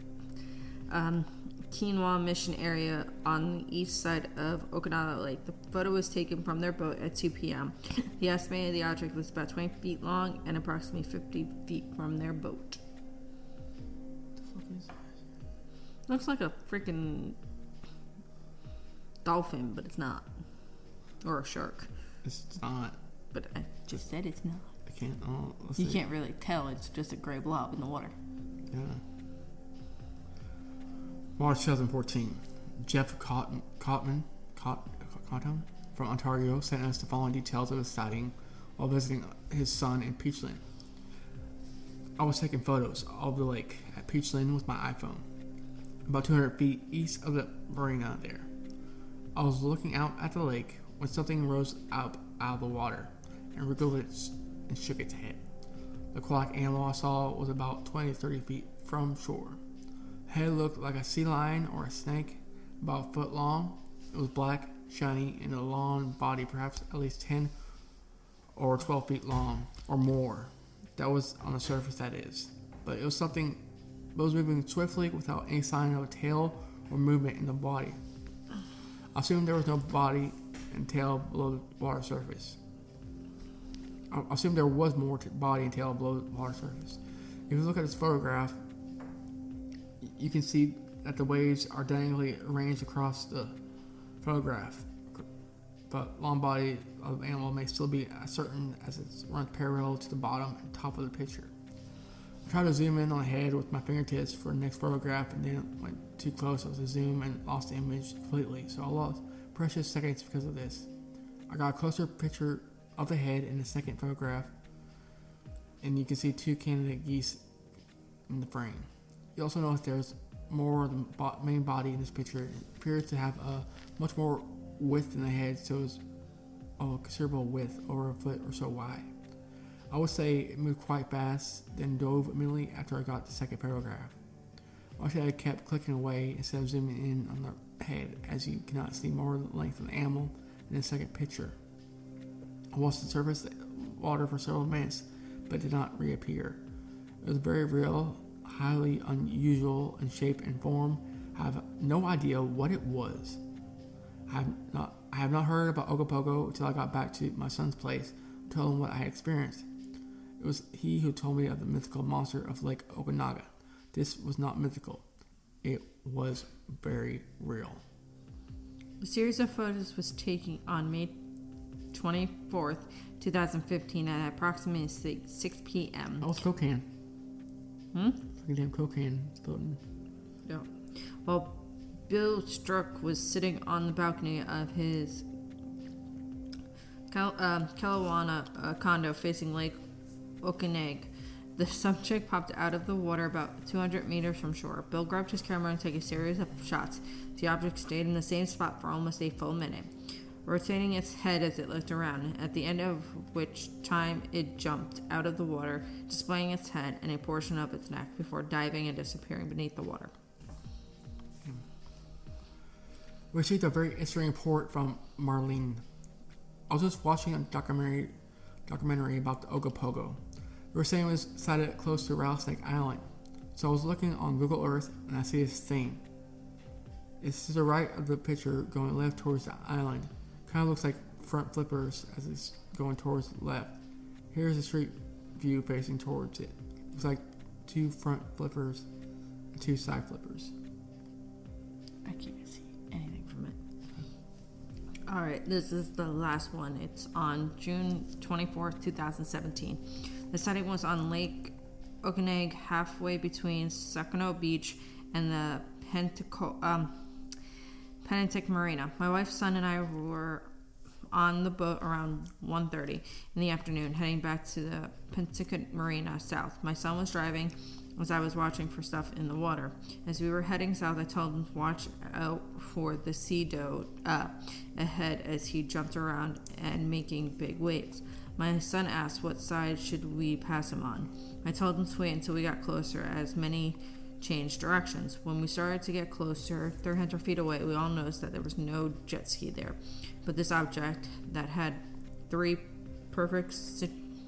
Um, Quinoa Mission area on the east side of Okanagan Lake. The photo was taken from their boat at two p.m. The estimated the object was about twenty feet long and approximately fifty feet from their boat. What the fuck is that? Looks like a freaking dolphin, but it's not. Or a shark. It's not. But I just said it's not. I can't. Oh, let's You see. can't really tell. It's just a gray blob in the water. Yeah. March twenty fourteen. Jeff Cotton, Cotman, Cot, Cotton from Ontario sent us the following details of his sighting while visiting his son in Peachland. I was taking photos of the lake at Peachland with my iPhone, about two hundred feet east of the marina there. I was looking out at the lake when something rose up out of the water and wriggled it and shook its head. The aquatic animal I saw was about twenty to thirty feet from shore. The head looked like a sea lion or a snake, about a foot long. It was black, shiny, and a long body, perhaps at least ten or twelve feet long or more. That was on the surface, that is. But it was something that was moving swiftly without any sign of a tail or movement in the body. I assumed there was no body and tail below the water surface. I assumed there was more to body and tail below the water surface. If you look at this photograph, you can see that the waves are diagonally arranged across the photograph. But long body of the animal may still be certain as it runs parallel to the bottom and top of the picture. I tried to zoom in on the head with my fingertips for the next photograph, and then went too close to zoom and lost the image completely. So I lost precious seconds because of this. I got a closer picture of the head in the second photograph, and you can see two Canada geese in the frame. You also notice there's more of the main body in this picture. It appears to have a much more width in the head, so it's of a considerable width, over a foot or so wide. I would say it moved quite fast, then dove immediately after I got the second paragraph. I wish I had kept clicking away instead of zooming in on the head, as you cannot see more of the length of the animal in the second picture. I watched the surface of the water for several minutes, but did not reappear. It was very real, highly unusual in shape and form. I have no idea what it was. I have not, I have not heard about Ogopogo until I got back to my son's place and told him what I had experienced. It was he who told me of the mythical monster of Lake Okanagan. This was not mythical. It was very real. A series of photos was taken on May twenty-fourth, twenty fifteen at approximately six p.m. That was cocaine. Hmm? Fucking damn cocaine floating. Yeah. While Bill Struck was sitting on the balcony of his Kel- um, Kelowna uh, condo facing Lake Okanagan. The subject popped out of the water about two hundred meters from shore. Bill grabbed his camera and took a series of shots. The object stayed in the same spot for almost a full minute, rotating its head as it looked around, at the end of which time it jumped out of the water, displaying its head and a portion of its neck before diving and disappearing beneath the water. We received a very interesting report from Marlene. I was just watching a documentary documentary about the Ogopogo. They were saying it was sighted close to Rattlesnake Island. So I was looking on Google Earth and I see this thing. It's to the right of the picture going left towards the island. Kind of looks like front flippers as it's going towards the left. Here's the street view facing towards it. Looks like two front flippers and two side flippers. I can't see anything from it. Alright, this is the last one. It's on June twenty-fourth, twenty seventeen. The sighting was on Lake Okanagan, halfway between Sakano Beach and the Pentaco, um, Pennatic Marina. My wife, son, and I were on the boat around one thirty in the afternoon, heading back to the Pennatic Marina south. My son was driving as I was watching for stuff in the water. As we were heading south, I told him to watch out for the sea doe uh, ahead as he jumped around and making big waves. My son asked what side should we pass him on. I told him to wait until we got closer, as many changed directions. When we started to get closer, three hundred feet away, we all noticed that there was no jet ski there, but this object that had three perfect sy-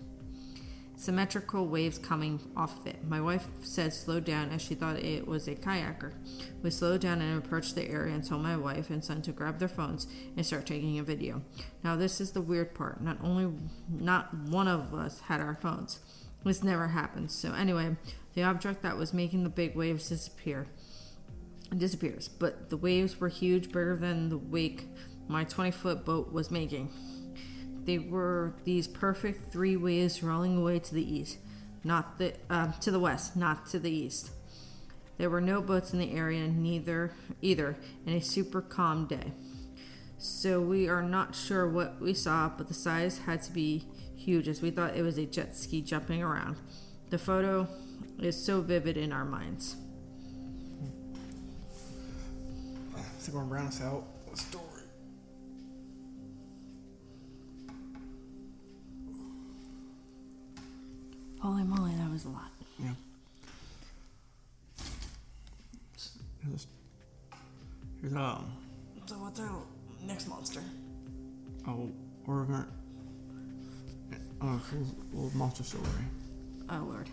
symmetrical waves coming off of it. My wife said slow down as she thought it was a kayaker. We slowed down and approached the area and told my wife and son to grab their phones and start taking a video. Now this is the weird part. Not only not one of us had our phones. This never happens. So anyway, the object that was making the big waves disappear disappears. But the waves were huge, bigger than the wake my twenty-foot boat was making. They were these perfect three waves rolling away to the east, not the uh, to the west, not to the east. There were no boats in the area, neither either, and a super calm day. So we are not sure what we saw, but the size had to be huge, as we thought it was a jet ski jumping around. The photo is so vivid in our minds. So we're going to round us out with a story. Holy moly, that was a lot. Yeah. Here's, here's um. So what's our next monster? Oh, we're gonna. Oh, it's a little monster story. Oh Lord.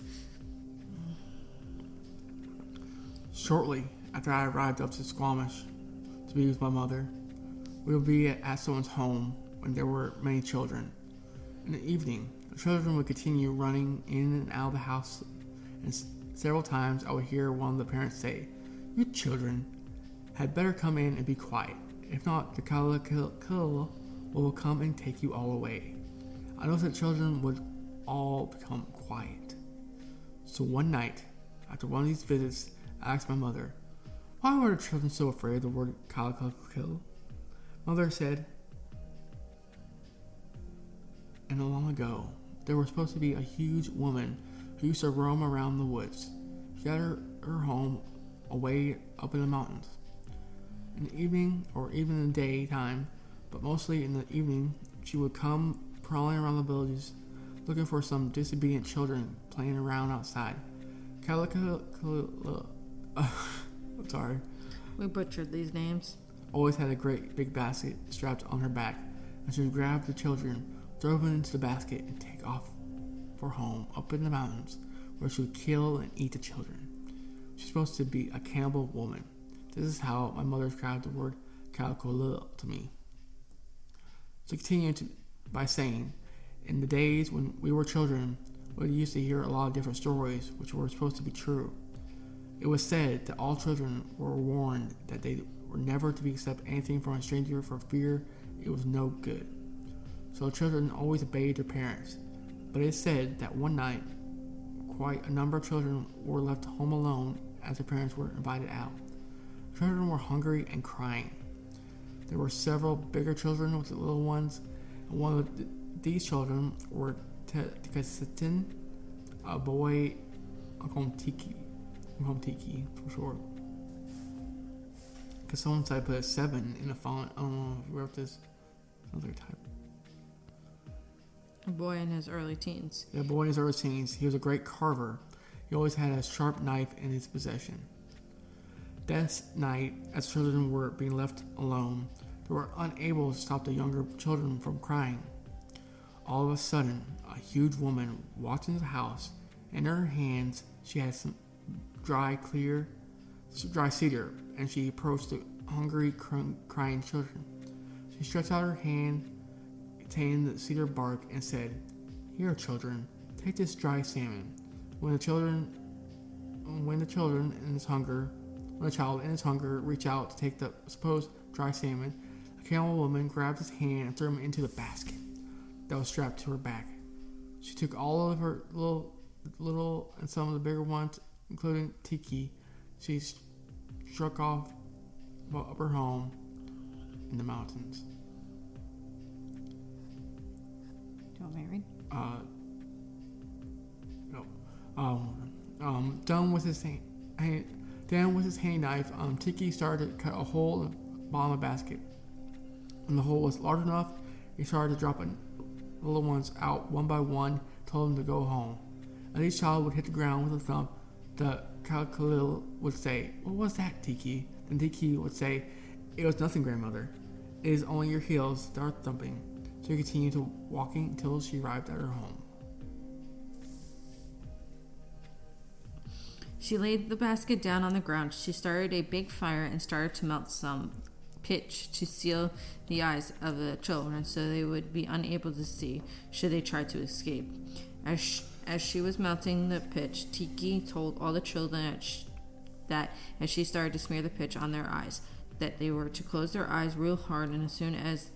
Shortly after I arrived up to Squamish to be with my mother, we would be at, at someone's home when there were many children. In the evening, the children would continue running in and out of the house, and s- several times I would hear one of the parents say, "You children had better come in and be quiet. If not, the Kalakil will come and take you all away." I noticed that children would all become quiet. So one night, after one of these visits, I asked my mother, "Why were the children so afraid of the word Kalakil?" Mother said, "And long ago, there was supposed to be a huge woman who used to roam around the woods. She had her, her home away up in the mountains. In the evening, or even in the daytime, but mostly in the evening, she would come prowling around the villages, looking for some disobedient children playing around outside. Calico, uh, I'm sorry. We butchered these names. Always had a great big basket strapped on her back, and she would grab the children, throw them into the basket, and take off for home up in the mountains, where she would kill and eat the children. She's supposed to be a cannibal woman. This is how my mother described the word Calico to me." She continued to, by saying, "In the days when we were children, we used to hear a lot of different stories which were supposed to be true. It was said that all children were warned that they were never to be accept anything from a stranger for fear it was no good. So children always obeyed their parents. But it is said that one night, quite a number of children were left home alone as their parents were invited out. Children were hungry and crying. There were several bigger children with the little ones, One of th- these children were Tekatsitin, a boy, I'll call him Tiki. I'll call him Tiki for short. Because someone said I put a seven in the font. I don't know if you wrote this. Sounds like a type. A boy in his early teens. Yeah, a boy in his early teens. He was a great carver. He always had a sharp knife in his possession. That night, as children were being left alone, they were unable to stop the younger children from crying. All of a sudden, a huge woman walked into the house. In her hands, she had some dry, clear, dry cedar, and she approached the hungry, crying children. She stretched out her hand, containing the cedar bark, and said, "Here, children, take this dry salmon." When the children, when the children in his hunger, when a child in his hunger reached out to take the supposed dry salmon, a camel woman grabbed his hand and threw him into the basket that was strapped to her back. She took all of her little, little, and some of the bigger ones, including Tiki. She struck off up her home in the mountains. Do you want me to read? Uh, no. Um, um, done with his hand, hand done with his hand knife, um, Tiki started to cut a hole in the bottom of the basket. When the hole was large enough, he started to drop the little ones out one by one, told them to go home. As each child would hit the ground with a thump, the Khalil would say, "What was that, Tiki?" Then Tiki would say, "It was nothing, grandmother. It is only your heels that are thumping." So he continued to walking until she arrived at her home. She laid the basket down on the ground. She started a big fire and started to melt some pitch to seal the eyes of the children so they would be unable to see should they try to escape. As she, as she was melting the pitch, Tiki told all the children that, she, that as she started to smear the pitch on their eyes, that they were to close their eyes real hard, and as soon as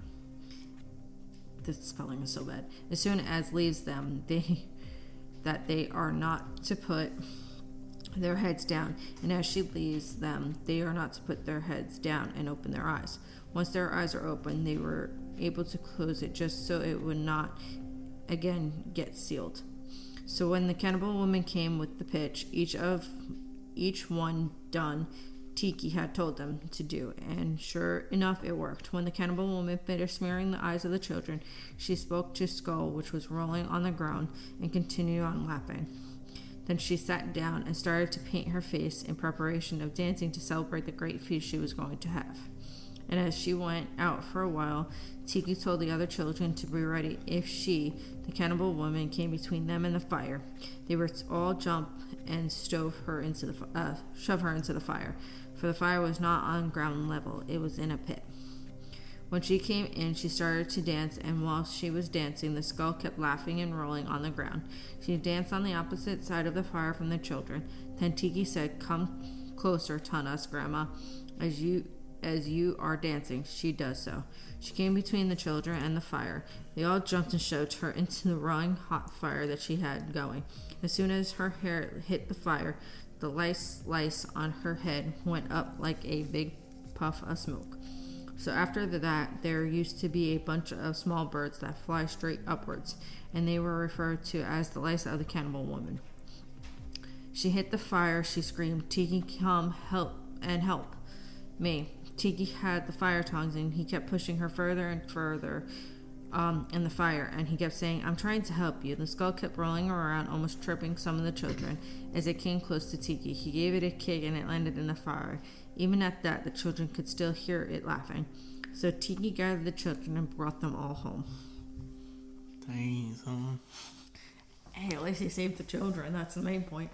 this spelling is so bad, as soon as leaves them, they that they are not to put their heads down, and as she leaves them, they are not to put their heads down and open their eyes. Once their eyes are open, they were able to close it just so it would not again get sealed. So when the cannibal woman came with the pitch, each of each one done Tiki had told them to do, and sure enough it worked. When the cannibal woman finished smearing the eyes of the children, she spoke to Skull, which was rolling on the ground, and continued on laughing. Then she sat down and started to paint her face in preparation of dancing to celebrate the great feast she was going to have. And as she went out for a while, Tiki told the other children to be ready if she, the cannibal woman, came between them and the fire. They were to all jump and stove her into the uh, shove her into the fire, for the fire was not on ground level; it was in a pit. When she came in, she started to dance, and while she was dancing, the skull kept laughing and rolling on the ground. She danced on the opposite side of the fire from the children. Then Tiki said, "Come closer, Tanas, Grandma, as you as you are dancing." She does so. She came between the children and the fire. They all jumped and shoved her into the roaring hot fire that she had going. As soon as her hair hit the fire, the lice lice on her head went up like a big puff of smoke. So after that, there used to be a bunch of small birds that fly straight upwards, and they were referred to as the lice of the cannibal woman. She hit the fire. She screamed, "Tiki, come help and help me." Tiki had the fire tongs, and he kept pushing her further and further um, in the fire, and he kept saying, "I'm trying to help you." The skull kept rolling around, almost tripping some of the children. As it came close to Tiki, he gave it a kick, and it landed in the fire. Even at that, the children could still hear it laughing. So Tiki gathered the children and brought them all home. Dang, son. Hey, at least he saved the children. That's the main point.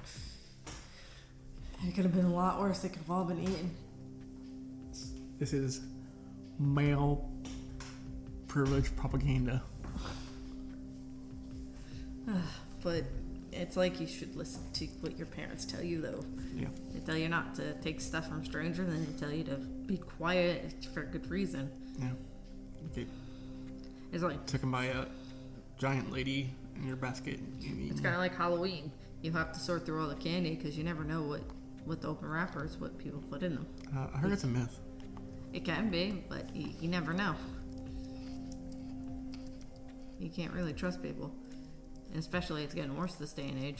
It could have been a lot worse. They could have all been eaten. This is male privilege propaganda. But it's like you should listen to what your parents tell you, though. Yeah. They tell you not to take stuff from strangers, and they tell you to be quiet for a good reason. Yeah. Okay. It's like taken by a giant lady in your basket. It's kind of like Halloween. You have to sort through all the candy because you never know what with the open wrappers what people put in them. Uh, I heard it's a myth. It can be, but you, you never know. You can't really trust people. And especially it's getting worse this day and age.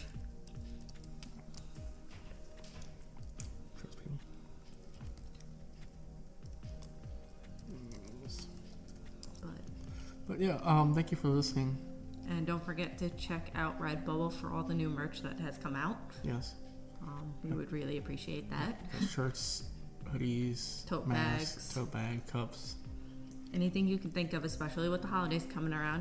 Trust people. But, but yeah, um, thank you for listening. And don't forget to check out Redbubble for all the new merch that has come out. Yes. Um, we would really appreciate that. Shirts, hoodies, tote masks, bags, tote bag, cups. Anything you can think of, especially with the holidays coming around.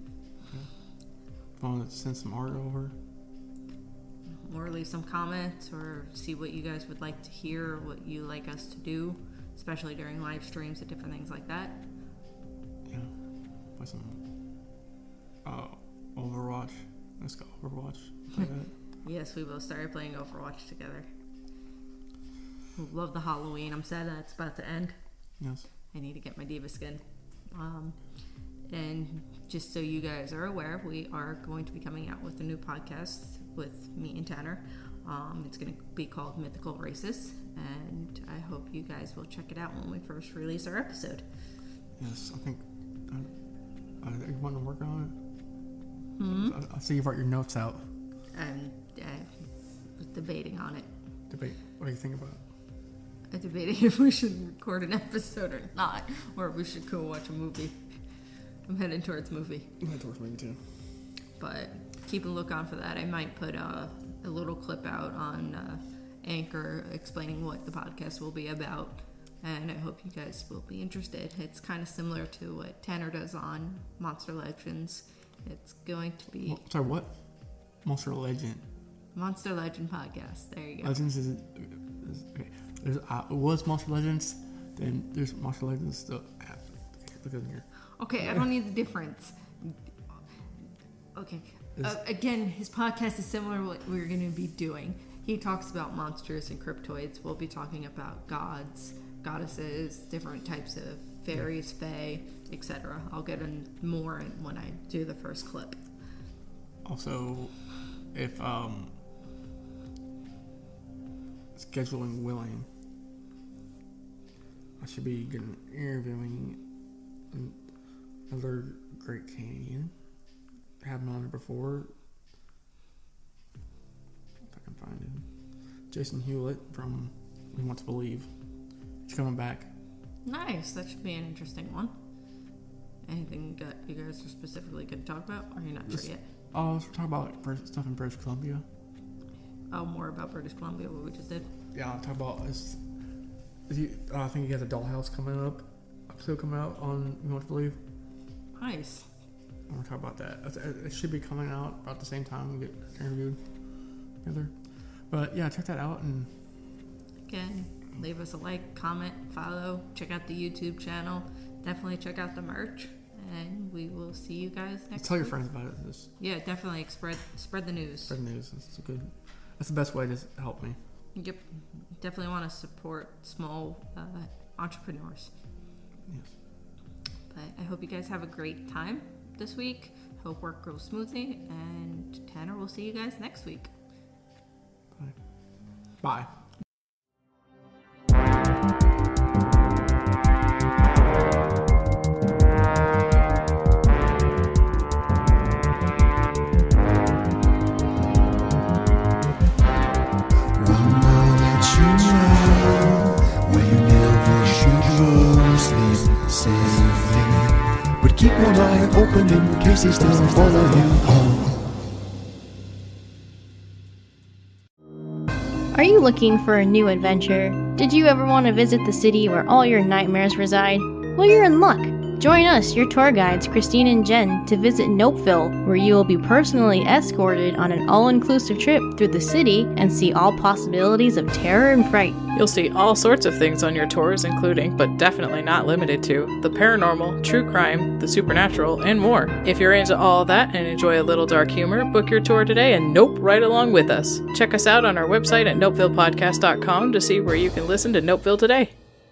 If you want to send some art over. Or leave some comments, or see what you guys would like to hear, what you like us to do, especially during live streams and different things like that. Yeah. Play some uh, Overwatch. Let's go Overwatch. Play that. Yes, we will start playing Overwatch together. Love the Halloween. I'm sad that it's about to end. Yes. I need to get my Diva skin. Um, and just so you guys are aware, we are going to be coming out with a new podcast with me and Tanner. Um, it's going to be called Mythical Races, and I hope you guys will check it out when we first release our episode. Yes, I think uh, uh, you want to work on it? Hmm? I, I see you write your notes out. And I was debating on it. Debate. What do you think about it? I'm debating if we should record an episode or not, or if we should go watch a movie. I'm heading towards movie. I'm heading towards movie too. But keep a look on for that. I might put uh, a little clip out on uh, Anchor explaining what the podcast will be about, and I hope you guys will be interested. It's kind of similar to what Tanner does on Monster Legends. It's going to be... Well, sorry, what? Monster Legend. Monster Legend podcast. There you go. Legends is... is okay. There's, uh, it was Monster Legends, then there's Monster Legends the app. Okay, look at here. Okay, I don't need the difference. Okay. Uh, again, his podcast is similar to what we're going to be doing. He talks about monsters and cryptoids. We'll be talking about gods, goddesses, different types of fairies, yeah. fae, et cetera. I'll get in more when I do the first clip. Also, if um, scheduling willing, I should be getting interviewing another great Canadian. I haven't on it before. If I can find him. Jason Hewlett from We Want to Believe. He's coming back. Nice. That should be an interesting one. Anything that you guys are specifically going to talk about? Or are you not Just, sure yet? Oh, let's talk about stuff in British Columbia. Oh, more about British Columbia, what we just did? Yeah, I'll talk about this. He, uh, I think he has a Dollhouse coming up. Episode coming out on We Want to Believe. Nice. I want to talk about that. It should be coming out about the same time we get interviewed together. But yeah, check that out. And again, leave us a like, comment, follow, check out the YouTube channel. Definitely check out the merch, and we will see you guys next tell week. your friends about it. Just yeah, definitely spread spread the news. Spread the news. That's a good. That's the best way to help me. Yep, definitely want to support small uh, entrepreneurs. Yes. But I hope you guys have a great time this week. Hope work goes smoothly, and Tanner, we'll see you guys next week. Bye. Bye. Keep one eye open in case they still follow you home. Are you looking for a new adventure? Did you ever want to visit the city where all your nightmares reside? Well, you're in luck. Join us, your tour guides, Christine and Jen, to visit Nopeville, where you will be personally escorted on an all-inclusive trip through the city and see all possibilities of terror and fright. You'll see all sorts of things on your tours, including, but definitely not limited to, the paranormal, true crime, the supernatural, and more. If you're into all that and enjoy a little dark humor, book your tour today and nope right along with us. Check us out on our website at nopeville podcast dot com to see where you can listen to Nopeville today.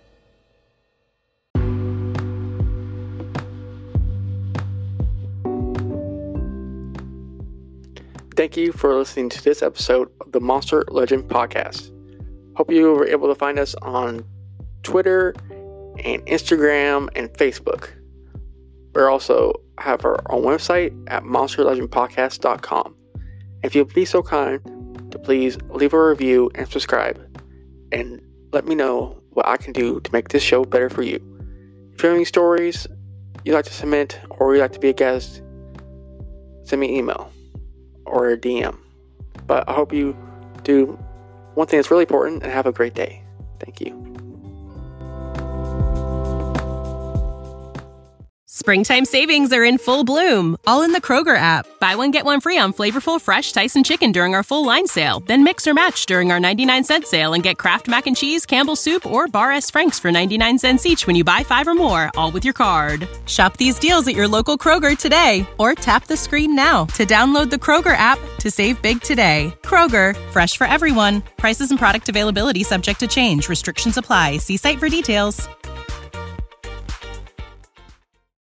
Thank you for listening to this episode of the Monster Legend Podcast. Hope you were able to find us on Twitter and Instagram and Facebook. We're also have our own website at monster legend podcast dot com. If you'll be so kind to please leave a review and subscribe, and let me know what I can do to make this show better for you. If you have any stories you'd like to submit, or you'd like to be a guest, send me an email or a D M. But I hope you do one thing that's really important and have a great day. Thank you. Springtime savings are in full bloom, all in the Kroger app. Buy one, get one free on flavorful, fresh Tyson chicken during our full line sale. Then mix or match during our ninety-nine cent sale and get Kraft Mac and Cheese, Campbell's Soup, or Bar S. Frank's for ninety-nine cents each when you buy five or more, all with your card. Shop these deals at your local Kroger today, or tap the screen now to download the Kroger app to save big today. Kroger, fresh for everyone. Prices and product availability subject to change. Restrictions apply. See site for details.